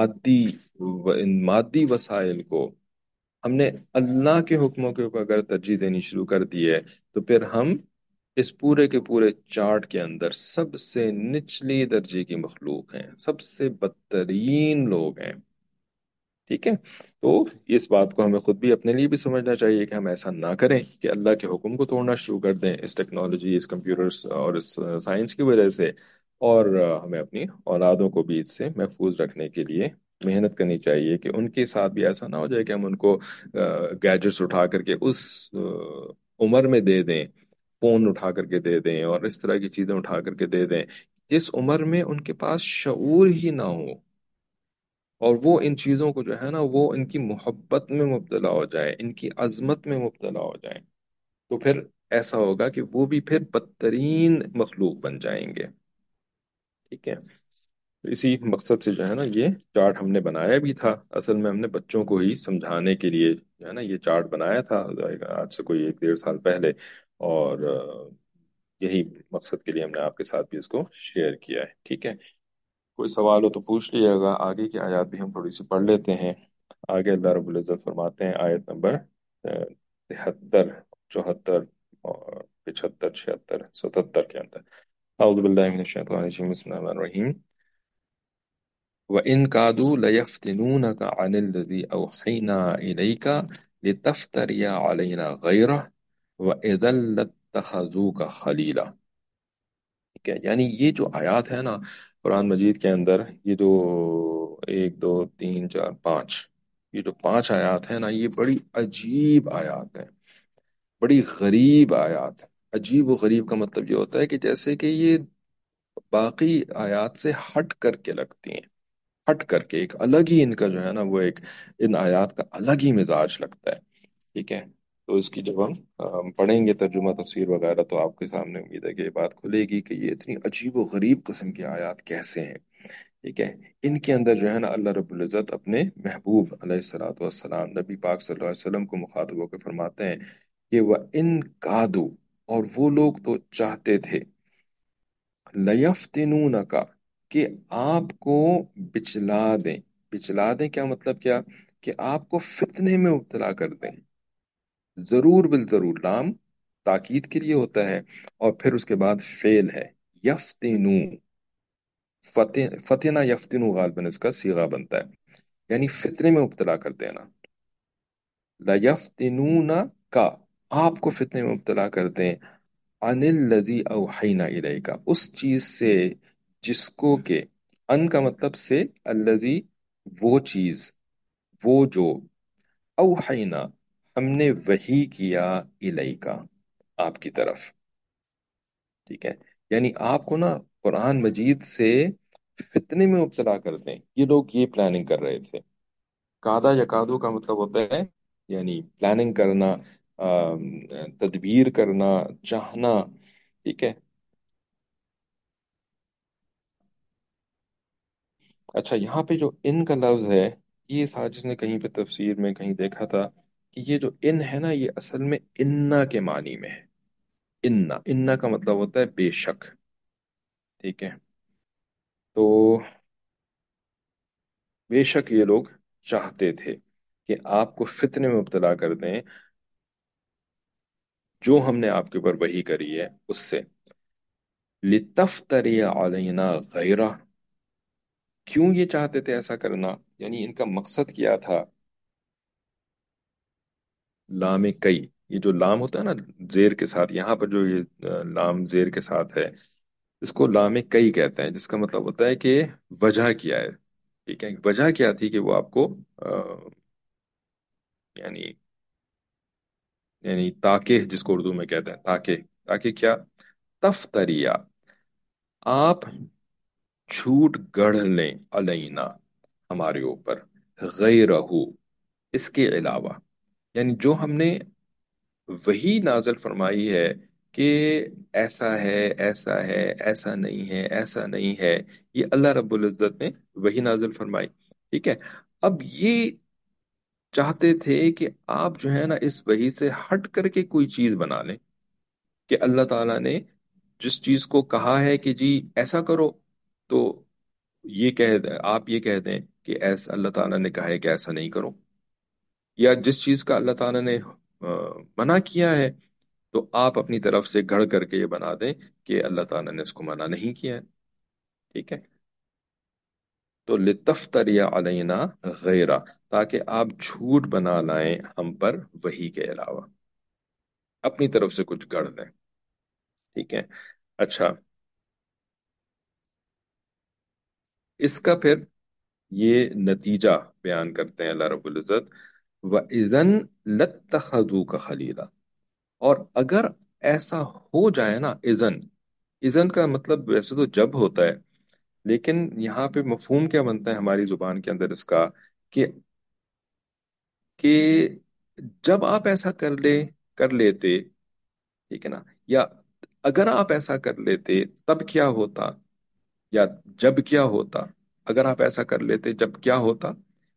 ان مادی وسائل کو ہم نے اللہ کے حکموں کے اوپر اگر ترجیح دینی شروع کر دی ہے، تو پھر ہم اس پورے کے پورے چارٹ کے اندر سب سے نچلی درجے کی مخلوق ہیں، سب سے بدترین لوگ ہیں، ٹھیک ہے۔ تو اس بات کو ہمیں خود بھی اپنے لیے بھی سمجھنا چاہیے کہ ہم ایسا نہ کریں کہ اللہ کے حکم کو توڑنا شروع کر دیں اس ٹیکنالوجی، اس کمپیوٹرز اور اس سائنس کی وجہ سے، اور ہمیں اپنی اولادوں کو بھی اس سے محفوظ رکھنے کے لیے محنت کرنی چاہیے کہ ان کے ساتھ بھی ایسا نہ ہو جائے کہ ہم ان کو گیجٹس اٹھا کر کے اس عمر میں دے دیں، فون اٹھا کر کے دے دیں اور اس طرح کی چیزیں اٹھا کر کے دے دیں جس عمر میں ان کے پاس شعور ہی نہ ہو، اور وہ ان چیزوں کو جو ہے نا وہ ان کی محبت میں مبتلا ہو جائے، ان کی عظمت میں مبتلا ہو جائے، تو پھر ایسا ہوگا کہ وہ بھی پھر بدترین مخلوق بن جائیں گے، ٹھیک ہے۔ تو اسی مقصد سے جو ہے نا یہ چارٹ ہم نے بنایا بھی تھا، اصل میں ہم نے بچوں کو ہی سمجھانے کے لیے جو ہے نا یہ چارٹ بنایا تھا آج سے کوئی 1 1.5 سال پہلے، اور یہی مقصد کے لیے ہم نے آپ کے ساتھ بھی اس کو شیئر کیا ہے، ٹھیک ہے۔ کوئی سوال ہو تو پوچھ لیے گا، آگے کی آیات بھی ہم تھوڑی سی پڑھ لیتے ہیں۔ آگے اللہ رب العزت فرماتے ہیں آیت نمبر 73، 74 اور 75، 76، 77 کے اندر، اعوذ باللہ من الشیطان الرجیم، بسم اللہ الرحمن الرحیم، وَإِن كَادُوا لَيَفْتِنُونَكَ عَنِ الَّذِي أَوْحَيْنَا إِلَيْكَ لِتَفْتَرِيَ عَلَيْنَا غَيْرَهُ وَإِذًا لَاتَّخَذُوكَ خَلِيلًا، ٹھیک ہے۔ یعنی یہ جو آیات ہے نا قرآن مجید کے اندر، یہ جو 1 2 3 4 5، یہ جو 5 آیات ہیں نا، یہ بڑی عجیب آیات ہیں، بڑی غریب آیات ہیں۔ عجیب و غریب کا مطلب یہ ہوتا ہے کہ جیسے کہ یہ باقی آیات سے ہٹ کر کے لگتی ہیں، ہٹ کر کے ایک الگ ہی ان کا جو ہے نا وہ ایک ان آیات کا الگ ہی مزاج لگتا ہے، ٹھیک ہے۔ تو اس کی جب ہم پڑھیں گے ترجمہ تفسیر وغیرہ، تو آپ کے سامنے امید ہے کہ یہ بات کھلے گی کہ یہ اتنی عجیب و غریب قسم کی آیات کیسے ہیں، ٹھیک ہے۔ ان کے اندر جو ہے نا اللہ رب العزت اپنے محبوب علیہ الصلوۃ والسلام، نبی پاک صلی اللہ علیہ وسلم کو مخاطب ہو کے فرماتے ہیں کہ وہ ان کادو، اور وہ لوگ تو چاہتے تھے، لیفتنونک، کہ آپ کو بچلا دیں۔ بچلا دیں کیا مطلب، کیا کہ آپ کو فتنے میں مبتلا کر دیں، ضرور بالضرور، لام تاکید کے لیے ہوتا ہے، اور پھر اس کے بعد فعل ہے یفتنو، فتنہ یفتنو غالباً اس کا صیغہ بنتا ہے، یعنی فتنے میں مبتلا کر دینا، لیفتنون کا، آپ کو فتنے میں مبتلا کر دیں، عن الذی اوحینا الیک، اس چیز سے جس کو کہ، ان کا مطلب سے، الذی وہ چیز، وہ جو، اوحینا ہم نے وحی کیا، الیکا آپ کی طرف، ٹھیک ہے۔ یعنی آپ کو نا قرآن مجید سے فتنے میں مبتلا کر دیں، یہ لوگ یہ پلاننگ کر رہے تھے۔ کادا یا کادو کا مطلب ہوتا ہے یعنی پلاننگ کرنا، تدبیر کرنا، چاہنا، ٹھیک ہے۔ اچھا، یہاں پہ جو ان کا لفظ ہے، یہ ساجد نے کہیں پہ تفسیر میں کہیں دیکھا تھا کہ یہ جو ان ہے نا، یہ اصل میں انا کے معنی میں ہے، انا کا مطلب ہوتا ہے بے شک، ٹھیک ہے۔ تو بے شک یہ لوگ چاہتے تھے کہ آپ کو فتنے میں مبتلا کر دیں، جو ہم نے آپ کے اوپر وحی کری ہے اس سے، لِتَفْتَرِيَ عَلَيْنَا غَيْرَهُ، کیوں یہ چاہتے تھے ایسا کرنا، یعنی ان کا مقصد کیا تھا، لام کئی، یہ جو لام ہوتا ہے نا زیر کے ساتھ، یہاں پر جو یہ لام زیر کے ساتھ ہے، اس کو لام کئی کہتے ہیں، جس کا مطلب ہوتا ہے کہ وجہ کیا ہے، ٹھیک ہے، وجہ کیا تھی کہ وہ آپ کو یعنی تاکہ، جس کو اردو میں کہتے ہیں تاکہ، تاکہ کیا؟ تفتریا، آپ جھوٹ گڑھ لیں علینا، ہمارے اوپر، غیرہ، اس کے علاوہ، یعنی جو ہم نے وہی نازل فرمائی ہے کہ ایسا ہے، ایسا ہے، ایسا نہیں ہے، ایسا نہیں ہے، یہ اللہ رب العزت نے وہی نازل فرمائی، ٹھیک ہے؟ اب یہ چاہتے تھے کہ آپ جو ہے نا اس وحی سے ہٹ کر کے کوئی چیز بنا لیں، کہ اللہ تعالیٰ نے جس چیز کو کہا ہے کہ جی ایسا کرو، تو یہ کہہ دیں، آپ یہ کہہ دیں کہ ایسا اللہ تعالیٰ نے کہا ہے کہ ایسا نہیں کرو، یا جس چیز کا اللہ تعالیٰ نے منع کیا ہے، تو آپ اپنی طرف سے گڑھ کر کے یہ بنا دیں کہ اللہ تعالیٰ نے اس کو منع نہیں کیا ہے، ٹھیک ہے؟ تو لتفتری علینا غیرہ، تاکہ آپ جھوٹ بنا لائیں ہم پر وحی کے علاوہ، اپنی طرف سے کچھ گڑھ دیں، ٹھیک ہے؟ اچھا، اس کا پھر یہ نتیجہ بیان کرتے ہیں اللہ رب العزت، وَإِذًا لَاتَّخَذُوكَ خَلِيلًا، اور اگر ایسا ہو جائے نا، اذن، اذن کا مطلب ویسے تو جب ہوتا ہے، لیکن یہاں پہ مفہوم کیا بنتا ہے ہماری زبان کے اندر اس کا، کہ کہ جب آپ ایسا کر لیتے، ٹھیک ہے نا، یا اگر آپ ایسا کر لیتے تب کیا ہوتا، یا جب کیا ہوتا، اگر آپ ایسا کر لیتے جب کیا ہوتا،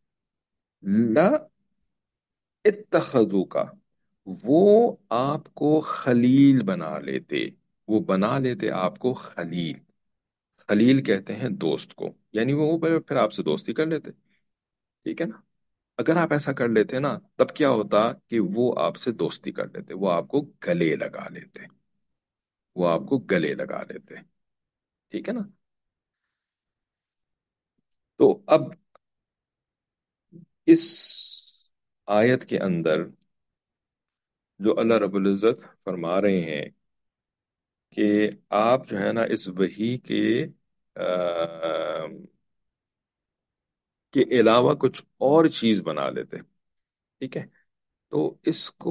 لا اتخذو کا، وہ آپ کو خلیل بنا لیتے، وہ بنا لیتے آپ کو خلیل، خلیل کہتے ہیں دوست کو، یعنی وہ پھر آپ سے دوستی کر لیتے، ٹھیک ہے نا؟ اگر آپ ایسا کر لیتے نا تب کیا ہوتا کہ وہ آپ سے دوستی کر لیتے، وہ آپ کو گلے لگا لیتے، وہ آپ کو گلے لگا لیتے، ٹھیک ہے نا؟ تو اب اس آیت کے اندر جو اللہ رب العزت فرما رہے ہیں کہ آپ جو ہے نا اس وحی کے علاوہ کچھ اور چیز بنا لیتے، ٹھیک ہے؟ تو اس کو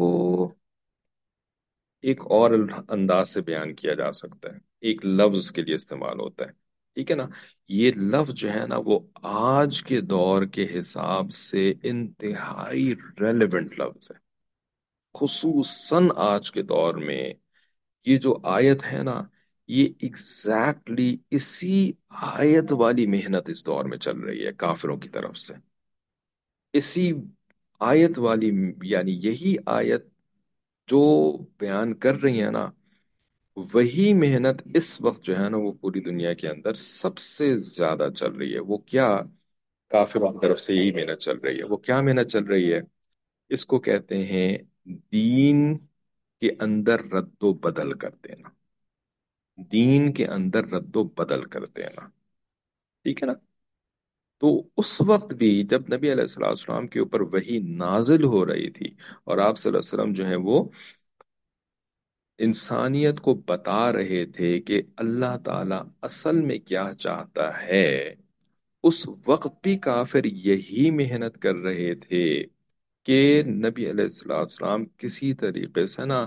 ایک اور انداز سے بیان کیا جا سکتا ہے، ایک لفظ کے لیے استعمال ہوتا ہے، ٹھیک ہے نا؟ یہ لفظ جو ہے نا وہ آج کے دور کے حساب سے انتہائی ریلیونٹ لفظ ہے، خصوصاً آج کے دور میں یہ جو آیت ہے نا، یہ ایگزیکٹلی اسی آیت والی محنت اس دور میں چل رہی ہے کافروں کی طرف سے، اسی آیت والی، یعنی یہی آیت جو بیان کر رہی ہے نا، وہی محنت اس وقت جو ہے نا وہ پوری دنیا کے اندر سب سے زیادہ چل رہی ہے، وہ کیا؟ کافروں کی طرف سے یہی محنت چل رہی ہے، وہ کیا محنت چل رہی ہے؟ اس کو کہتے ہیں دین کے اندر رد و بدل کر دینا، دین کے اندر رد و بدل کر دینا، ٹھیک ہے نا؟ تو اس وقت بھی جب نبی علیہ الصلوۃ والسلام کے اوپر وہی نازل ہو رہی تھی، اور آپ صلی اللہ علیہ وسلم جو ہے وہ انسانیت کو بتا رہے تھے کہ اللہ تعالیٰ اصل میں کیا چاہتا ہے، اس وقت بھی کافر یہی محنت کر رہے تھے کہ نبی علیہ الصلوۃ والسلام کسی طریقے سے نا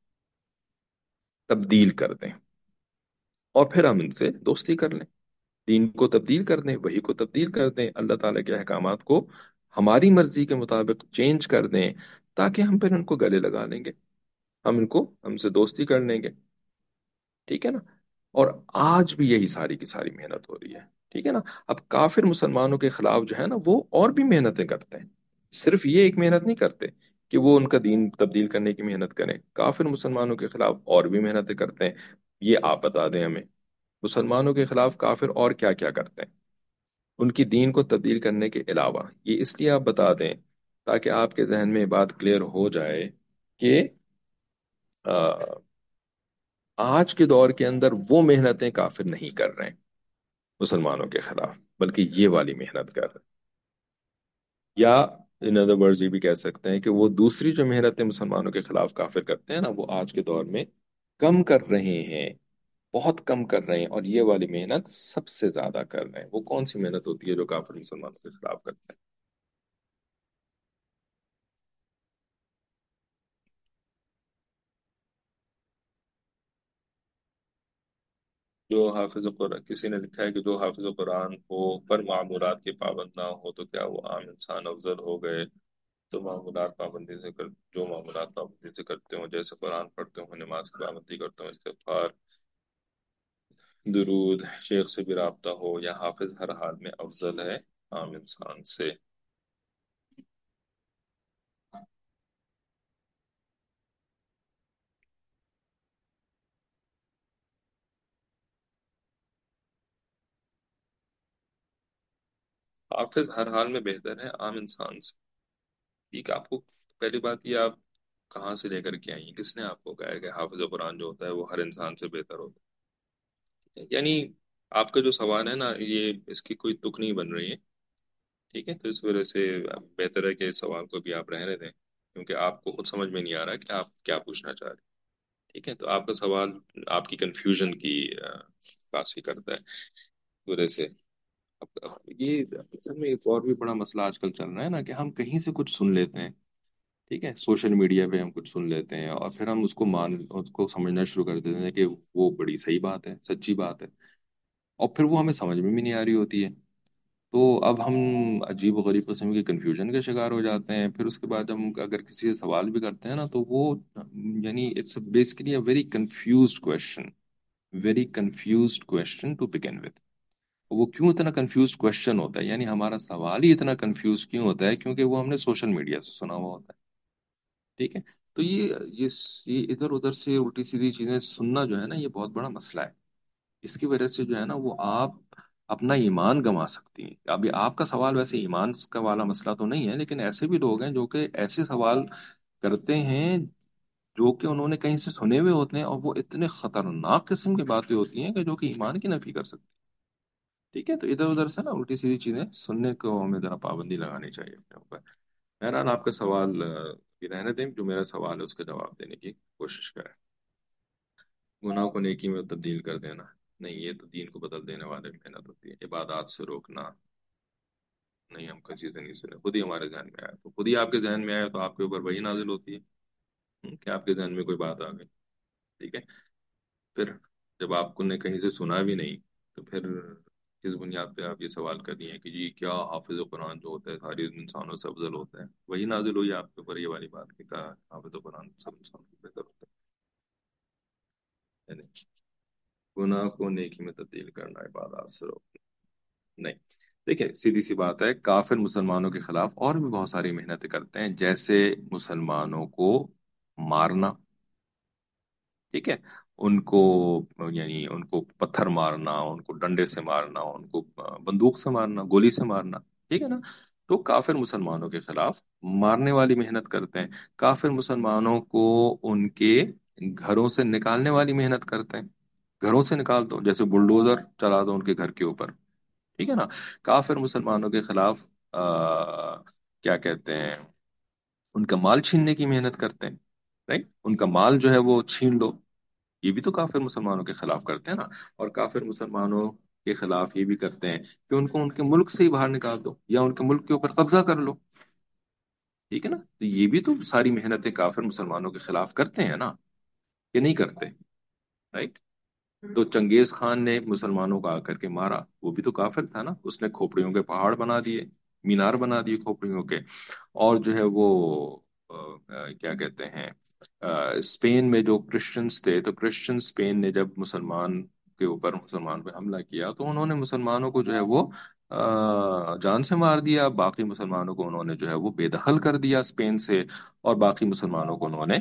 تبدیل کر دیں، اور پھر ہم ان سے دوستی کر لیں، دین کو تبدیل کر دیں، وحی کو تبدیل کر دیں، اللہ تعالیٰ کے احکامات کو ہماری مرضی کے مطابق چینج کر دیں، تاکہ ہم پھر ان کو گلے لگا لیں گے، ہم سے دوستی کر لیں گے، ٹھیک ہے نا؟ اور آج بھی یہی ساری کی ساری محنت ہو رہی ہے، ٹھیک ہے نا؟ اب کافر مسلمانوں کے خلاف جو ہے نا وہ اور بھی محنتیں کرتے ہیں، صرف یہ ایک محنت نہیں کرتے کہ وہ ان کا دین تبدیل کرنے کی محنت کریں، کافر مسلمانوں کے خلاف اور بھی محنتیں کرتے ہیں، یہ آپ بتا دیں ہمیں، مسلمانوں کے خلاف کافر اور کیا کیا کرتے ہیں ان کی دین کو تبدیل کرنے کے علاوہ، یہ اس لیے آپ بتا دیں تاکہ آپ کے ذہن میں یہ بات کلیئر ہو جائے کہ آج کے دور کے اندر وہ محنتیں کافر نہیں کر رہے ہیں مسلمانوں کے خلاف، بلکہ یہ والی محنت کر رہے ہیں، یا ان ادر ورڈز یہ بھی کہہ سکتے ہیں کہ وہ دوسری جو محنتیں مسلمانوں کے خلاف کافر کرتے ہیں نا وہ آج کے دور میں کم کر رہے ہیں، بہت کم کر رہے ہیں، اور یہ والی محنت سب سے زیادہ کر رہے ہیں. وہ کون سی محنت ہوتی ہے جو کافر مسلمانوں کے خلاف کرتے ہیں؟ جو حافظ قرآن، کسی نے لکھا ہے کہ جو حافظ قرآن ہو پر معمولات کے پابند نہ ہو تو کیا وہ عام انسان افضل ہو گئے؟ تو معمولات پابندی سے کر جو معمولات پابندی سے کرتے ہوں، جیسے قرآن پڑھتے ہوں، نماز کی پابندی کرتے ہوں، استغفار، درود، شیخ سے بھی رابطہ ہو، یا حافظ ہر حال میں افضل ہے عام انسان سے؟ حافظ ہر حال میں بہتر ہے عام انسان سے. ٹھیک ہے، آپ کو پہلی بات یہ آپ کہاں سے لے کر کے آئی ہیں؟ کس نے آپ کو کہا ہے کہ حافظ قرآن جو ہوتا ہے وہ ہر انسان سے بہتر ہوتا ہے؟ یعنی آپ کا جو سوال ہے نا، یہ اس کی کوئی تک نہیں بن رہی ہے. ٹھیک ہے، تو اس وجہ سے بہتر ہے کہ اس سوال کو بھی آپ رہنے دیں، کیونکہ آپ کو خود سمجھ میں نہیں آ رہا کہ آپ کیا پوچھنا چاہ رہے ہیں. ٹھیک ہے، تو آپ کا سوال آپ کی کنفیوژن کی عکاسی کرتا ہے. اس وجہ سے یہ اصل میں ایک اور بھی بڑا مسئلہ آج کل چل رہا ہے نا، کہ ہم کہیں سے کچھ سن لیتے ہیں. ٹھیک ہے، سوشل میڈیا پہ ہم کچھ سن لیتے ہیں اور پھر ہم اس کو سمجھنا شروع کر دیتے ہیں کہ وہ بڑی صحیح بات ہے، سچی بات ہے، اور پھر وہ ہمیں سمجھ میں بھی نہیں آ رہی ہوتی ہے. تو اب ہم عجیب و غریب قسم کی کنفیوژن کے شکار ہو جاتے ہیں. پھر اس کے بعد ہم اگر کسی سے سوال بھی کرتے ہیں نا، تو وہ یعنی it's basically a very confused question, very confused question to begin with. وہ کیوں اتنا کنفیوزڈ کوشچن ہوتا ہے؟ یعنی ہمارا سوال ہی اتنا کنفیوز کیوں ہوتا ہے؟ کیونکہ وہ ہم نے سوشل میڈیا سے سنا ہوا ہوتا ہے. ٹھیک ہے، تو یہ یہ ادھر ادھر سے الٹی سیدھی چیزیں سننا جو ہے نا، یہ بہت بڑا مسئلہ ہے. اس کی وجہ سے جو ہے نا، وہ آپ اپنا ایمان گنوا سکتی ہیں. ابھی آپ کا سوال ویسے ایمان کا والا مسئلہ تو نہیں ہے، لیکن ایسے بھی لوگ ہیں جو کہ ایسے سوال کرتے ہیں جو کہ انہوں نے کہیں سے سنے ہوئے ہوتے ہیں، اور وہ اتنے خطرناک قسم کی باتیں ہوتی ہیں کہ جو کہ ایمان کی نفی کر سکتی ہیں. ٹھیک ہے، تو ادھر ادھر سے نا الٹی سیدھی چیزیں سننے کو ہمیں ذرا پابندی لگانی چاہیے اپنے اوپر. بہرحال آپ کا سوال بھی رہنے دیں، جو میرا سوال ہے اس کا جواب دینے کی کوشش کریں. گناہ کو نیکی میں تبدیل کر دینا؟ نہیں، یہ تو دین کو بدل دینے والے محنت ہوتی ہے. عبادات سے روکنا؟ نہیں، ہم کسی سے نہیں سنے، خود ہی ہمارے ذہن میں آیا تو خود ہی آپ کے ذہن میں آیا، تو آپ کے اوپر وہی نازل ہوتی ہے. کہ آپ کے ذہن میں کوئی بات آ گئی. ٹھیک ہے، پھر جب آپ کو نے کہیں سے سنا بھی نہیں، تو پھر کس بنیاد پہ آپ یہ سوال کر رہی ہیں کہ جی کیا حافظ قرآن جو ہوتا ہے ساری انسانوں سے افضل ہوتا ہے؟ وہی نازل ہوئی آپ کے اوپر یہ والی بات کہ کہا حافظ قرآن سب انسانوں سے بہتر ہوتا ہے. یعنی گناہ کو نیکی میں تبدیل کرنا، عبادات سے روکنا؟ نہیں. دیکھیں، سیدھی سی بات ہے، کافر مسلمانوں کے خلاف اور بھی بہت ساری محنتیں کرتے ہیں، جیسے مسلمانوں کو مارنا. ٹھیک ہے، ان کو یعنی ان کو پتھر مارنا، ان کو ڈنڈے سے مارنا، ان کو بندوق سے مارنا، گولی سے مارنا. ٹھیک ہے نا؟ تو کافر مسلمانوں کے خلاف مارنے والی محنت کرتے ہیں. کافر مسلمانوں کو ان کے گھروں سے نکالنے والی محنت کرتے ہیں. گھروں سے نکال دو، جیسے بلڈوزر چلا دو ان کے گھر کے اوپر. ٹھیک ہے نا؟ کافر مسلمانوں کے خلاف کیا کہتے ہیں، ان کا مال چھیننے کی محنت کرتے ہیں. رائٹ، ان کا مال جو ہے وہ چھین لو. یہ بھی تو کافر مسلمانوں کے خلاف کرتے ہیں نا. اور کافر مسلمانوں کے خلاف یہ بھی کرتے ہیں کہ ان کو ان کے ملک سے ہی باہر نکال دو، یا ان کے ملک کے اوپر قبضہ کر لو. ٹھیک ہے نا؟ تو یہ بھی تو ساری محنتیں کافر مسلمانوں کے خلاف کرتے ہیں نا، کہ نہیں کرتے؟ رائٹ. تو چنگیز خان نے مسلمانوں کو آ کر کے مارا، وہ بھی تو کافر تھا نا. اس نے کھوپڑیوں کے پہاڑ بنا دیے، مینار بنا دیے کھوپڑیوں کے. اور جو ہے وہ کیا کہتے ہیں، اسپین میں جو کرسچنز تھے، تو کرسچن اسپین نے جب مسلمان کے اوپر مسلمان پہ حملہ کیا، تو انہوں نے مسلمانوں کو جو ہے وہ جان سے مار دیا. باقی مسلمانوں کو انہوں نے جو ہے وہ بے دخل کر دیا اسپین سے، اور باقی مسلمانوں کو انہوں نے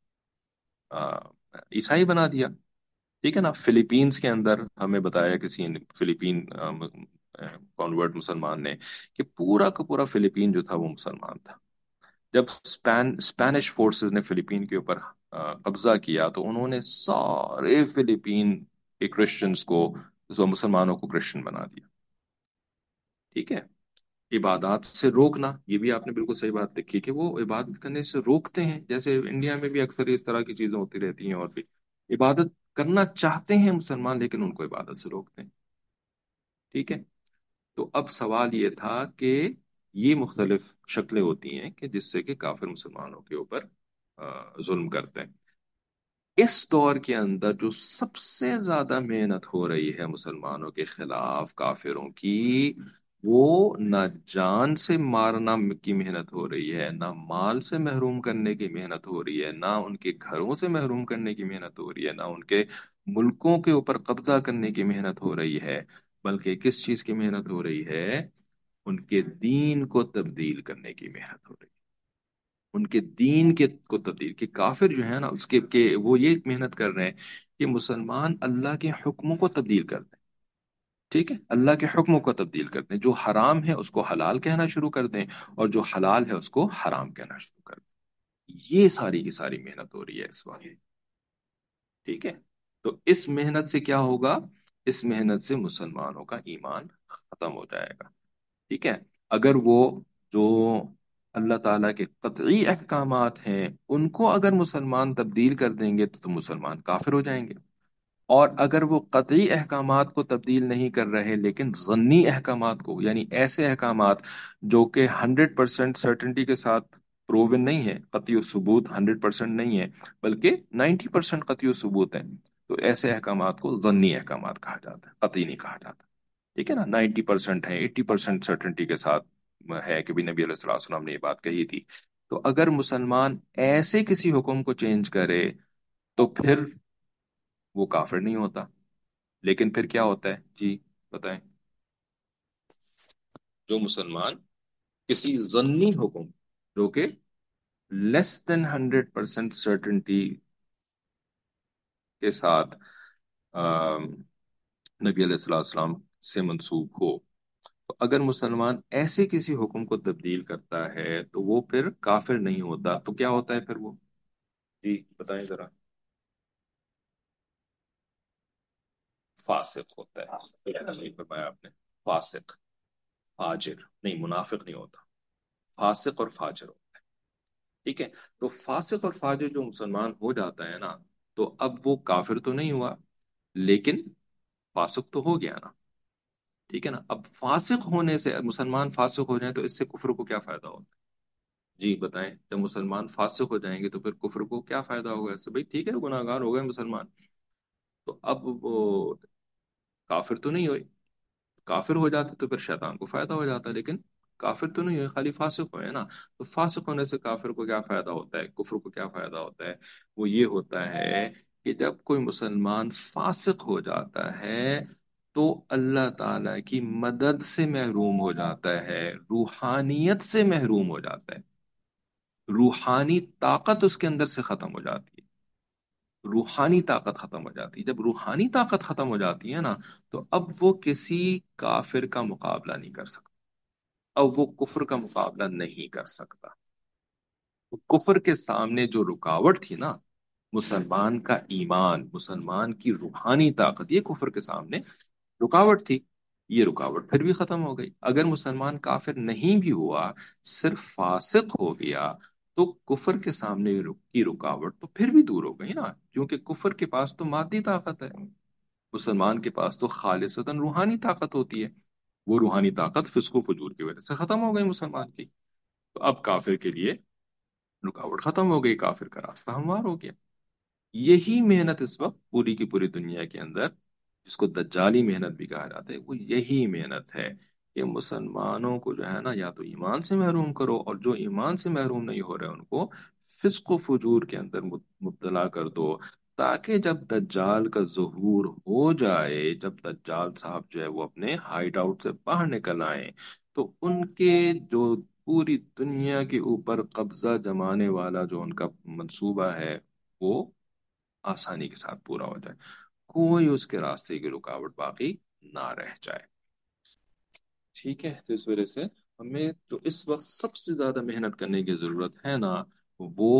عیسائی بنا دیا. ٹھیک ہے نا؟ فلیپینز کے اندر ہمیں بتایا کسی فلیپین کانورٹ مسلمان نے کہ پورا کا پورا فلیپین جو تھا وہ مسلمان تھا. جب اسپینش فورسز نے فلیپین کے اوپر قبضہ کیا، تو انہوں نے سارے فلیپین کے کرسچنز کو، مسلمانوں کو کرسچن بنا دیا. ٹھیک ہے. عبادات سے روکنا، یہ بھی آپ نے بالکل صحیح بات لکھی کہ وہ عبادت کرنے سے روکتے ہیں. جیسے انڈیا میں بھی اکثر اس طرح کی چیزیں ہوتی رہتی ہیں. اور بھی عبادت کرنا چاہتے ہیں مسلمان لیکن ان کو عبادت سے روکتے ہیں. ٹھیک ہے. تو اب سوال یہ تھا کہ یہ مختلف شکلیں ہوتی ہیں کہ جس سے کہ کافر مسلمانوں کے اوپر ظلم کرتے ہیں. اس دور کے اندر جو سب سے زیادہ محنت ہو رہی ہے مسلمانوں کے خلاف کافروں کی، وہ نہ جان سے مارنا کی محنت ہو رہی ہے، نہ مال سے محروم کرنے کی محنت ہو رہی ہے، نہ ان کے گھروں سے محروم کرنے کی محنت ہو رہی ہے، نہ ان کے ملکوں کے اوپر قبضہ کرنے کی محنت ہو رہی ہے. بلکہ کس چیز کی محنت ہو رہی ہے؟ ان کے دین کو تبدیل کرنے کی محنت ہو رہی ہے. ان کے دین کے کو تبدیل، کہ کافر جو ہے نا اس کے کہ وہ یہ محنت کر رہے ہیں کہ مسلمان اللہ کے حکموں کو تبدیل کر دیں. ٹھیک ہے، اللہ کے حکموں کو تبدیل کر دیں، جو حرام ہے اس کو حلال کہنا شروع کر دیں، اور جو حلال ہے اس کو حرام کہنا شروع کر دیں. یہ ساری کی ساری محنت ہو رہی ہے اس وقت. ٹھیک ہے. تو اس محنت سے کیا ہوگا؟ اس محنت سے مسلمانوں کا ایمان ختم ہو جائے گا. ٹھیک ہے. اگر وہ جو اللہ تعالیٰ کے قطعی احکامات ہیں ان کو اگر مسلمان تبدیل کر دیں گے تو مسلمان کافر ہو جائیں گے. اور اگر وہ قطعی احکامات کو تبدیل نہیں کر رہے لیکن ضمنی احکامات کو، یعنی ایسے احکامات جو کہ 100% سرٹنٹی کے ساتھ پروون نہیں ہے، قطعی و ثبوت 100% نہیں ہے بلکہ 90% قطعی و ثبوت ہے، تو ایسے احکامات کو ضمنی احکامات کہا جاتا ہے، قطعی نہیں کہا جاتا. ٹھیک ہے نا. 90% ہے، 80% سرٹنٹی کے ساتھ ہے کہ بھی نبی علیہ الصلوۃ والسلام نے یہ بات کہی تھی. تو اگر مسلمان ایسے کسی حکم کو چینج کرے تو پھر وہ کافر نہیں ہوتا. لیکن پھر کیا ہوتا ہے جی؟ بتائیں. جو مسلمان کسی ضمنی حکم جو کہ لیس دین 100% سرٹنٹی کے ساتھ آم، نبی علیہ الصلوۃ والسلام سے منسوب ہو، تو اگر مسلمان ایسے کسی حکم کو تبدیل کرتا ہے تو وہ پھر کافر نہیں ہوتا. تو کیا ہوتا ہے پھر وہ؟ جی بتائیں ذرا. فاسق ہوتا ہے. صحیح فرمایا آپ نے. فاسق. فاجر نہیں، منافق نہیں ہوتا. فاسق اور فاجر ہوتا ہے. ٹھیک ہے. تو فاسق اور فاجر جو مسلمان ہو جاتا ہے نا، تو اب وہ کافر تو نہیں ہوا لیکن فاسق تو ہو گیا نا. ٹھیک ہے نا. اب فاسق ہونے سے، مسلمان فاسق ہو جائیں تو اس سے کفر کو کیا فائدہ ہوتا ہے؟ جی بتائیں. جب مسلمان فاسق ہو جائیں گے تو پھر کفر کو کیا فائدہ ہوگا اس سے؟ بھائی ٹھیک ہے گناہ گار ہو گئے مسلمان، تو اب وہ کافر تو نہیں ہوئے. کافر ہو جاتے تو پھر شیطان کو فائدہ ہو جاتا، لیکن کافر تو نہیں ہوئے، خالی فاسق ہوئے نا. تو فاسق ہونے سے کافر کو کیا فائدہ ہوتا ہے، کفر کو کیا فائدہ ہوتا ہے؟ وہ یہ ہوتا ہے کہ جب کوئی مسلمان فاسق ہو جاتا ہے تو اللہ تعالی کی مدد سے محروم ہو جاتا ہے، روحانیت سے محروم ہو جاتا ہے. روحانی طاقت اس کے اندر سے ختم ہو جاتی ہے. روحانی طاقت ختم ہو جاتی ہے. جب روحانی طاقت ختم ہو جاتی ہے نا، تو اب وہ کسی کافر کا مقابلہ نہیں کر سکتا، اب وہ کفر کا مقابلہ نہیں کر سکتا. کفر کے سامنے جو رکاوٹ تھی نا، مسلمان کا ایمان، مسلمان کی روحانی طاقت، یہ کفر کے سامنے رکاوٹ تھی. یہ رکاوٹ پھر بھی ختم ہو گئی. اگر مسلمان کافر نہیں بھی ہوا، صرف فاسق ہو گیا، تو کفر کے سامنے کی رکاوٹ تو پھر بھی دور ہو گئی نا، کیونکہ کفر کے پاس تو مادی طاقت ہے، مسلمان کے پاس تو خالصتاً روحانی طاقت ہوتی ہے. وہ روحانی طاقت فسق و فجور کی وجہ سے ختم ہو گئی مسلمان کی. تو اب کافر کے لیے رکاوٹ ختم ہو گئی، کافر کا راستہ ہموار ہو گیا. یہی محنت اس وقت پوری کی پوری دنیا کے اندر، جس کو دجالی محنت بھی کہا جاتا ہے، وہ یہی محنت ہے کہ مسلمانوں کو جو ہے نا یا تو ایمان سے محروم کرو، اور جو ایمان سے محروم نہیں ہو رہے ان کو فسق و فجور کے اندر مبتلا کر دو، تاکہ جب دجال کا ظہور ہو جائے، جب دجال صاحب جو ہے وہ اپنے ہائیڈ آؤٹ سے باہر نکل آئیں، تو ان کے جو پوری دنیا کے اوپر قبضہ جمانے والا جو ان کا منصوبہ ہے، وہ آسانی کے ساتھ پورا ہو جائے، کوئی اس کے راستے کی رکاوٹ باقی نہ رہ جائے. ٹھیک ہے. تو اس وجہ سے ہمیں تو اس وقت سب سے زیادہ محنت کرنے کی ضرورت ہے نا، وہ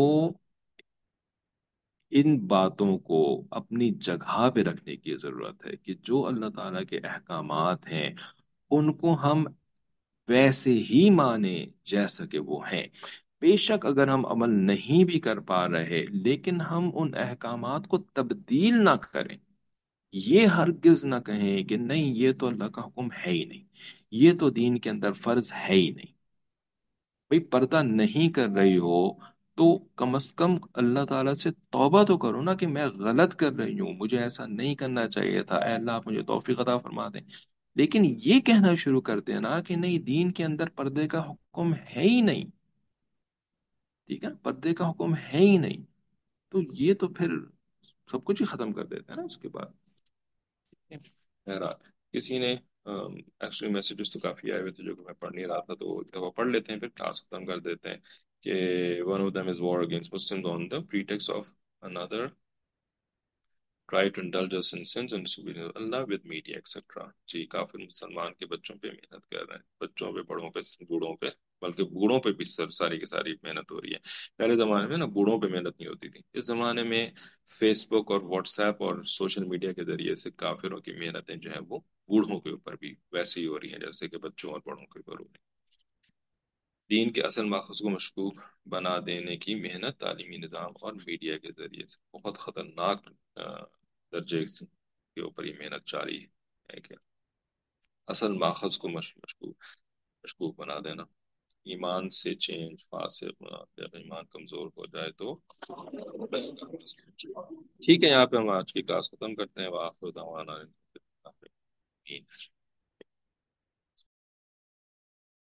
ان باتوں کو اپنی جگہ پہ رکھنے کی ضرورت ہے کہ جو اللہ تعالیٰ کے احکامات ہیں ان کو ہم ویسے ہی مانیں جیسا کہ وہ ہیں. بے شک اگر ہم عمل نہیں بھی کر پا رہے لیکن ہم ان احکامات کو تبدیل نہ کریں، یہ ہرگز نہ کہیں کہ نہیں یہ تو اللہ کا حکم ہے ہی نہیں، یہ تو دین کے اندر فرض ہے ہی نہیں۔ بھئی پردہ نہیں کر رہی ہو تو کم از کم اللہ تعالیٰ سے توبہ تو کرو نا کہ میں غلط کر رہی ہوں، مجھے ایسا نہیں کرنا چاہیے تھا، اے اللہ آپ مجھے توفیق عطا فرما دیں۔ لیکن یہ کہنا شروع کر دینا کہ نہیں دین کے اندر پردے کا حکم ہے ہی نہیں، ٹھیک ہے، پردے کا حکم ہے ہی نہیں، تو یہ تو پھر سب کچھ ہی ختم کر دیتے ہیں نا اس کے بعد۔ بہرحال کسی نے ایکچولی میسیجز تو کافی آئے ہوئے تھے جو کہ میں پڑھ نہیں رہا تھا، تو ایک دفعہ پڑھ لیتے ہیں پھر کلاس ختم کر دیتے ہیں کہ one of them is war against Muslims on the pretext of another try to indulge us in sins and disobedience of Allah with media etc. جی کافر مسلمان کے بچوں پہ محنت کر رہے ہیں، بچوں پہ، بڑوں پہ، بوڑھوں پہ، بلکہ بوڑھوں پہ بھی ساری کی ساری محنت ہو رہی ہے۔ پہلے زمانے میں نا بوڑھوں پہ محنت نہیں ہوتی تھی، اس زمانے میں فیس بک اور واٹس ایپ اور سوشل میڈیا کے ذریعے سے کافروں کی محنتیں جو ہیں وہ بوڑھوں کے اوپر بھی ویسے ہی ہو رہی ہیں جیسے کہ بچوں اور بڑوں کے اوپر ہو رہی ہیں۔ دین کے اصل ماخذ کو مشکوک بنا دینے کی محنت تعلیمی نظام اور میڈیا کے ذریعے سے بہت خطرناک درجے کے اوپر یہ محنت جاری ہے کہ اصل ماخذ کو مشکوک بنا دینا، ایمان سے چینج فاسق، جب ایمان کمزور ہو جائے تو ٹھیک ہے۔ یہاں پہ ہم آج کی کلاس ختم کرتے ہیں۔ وآخر دعوانا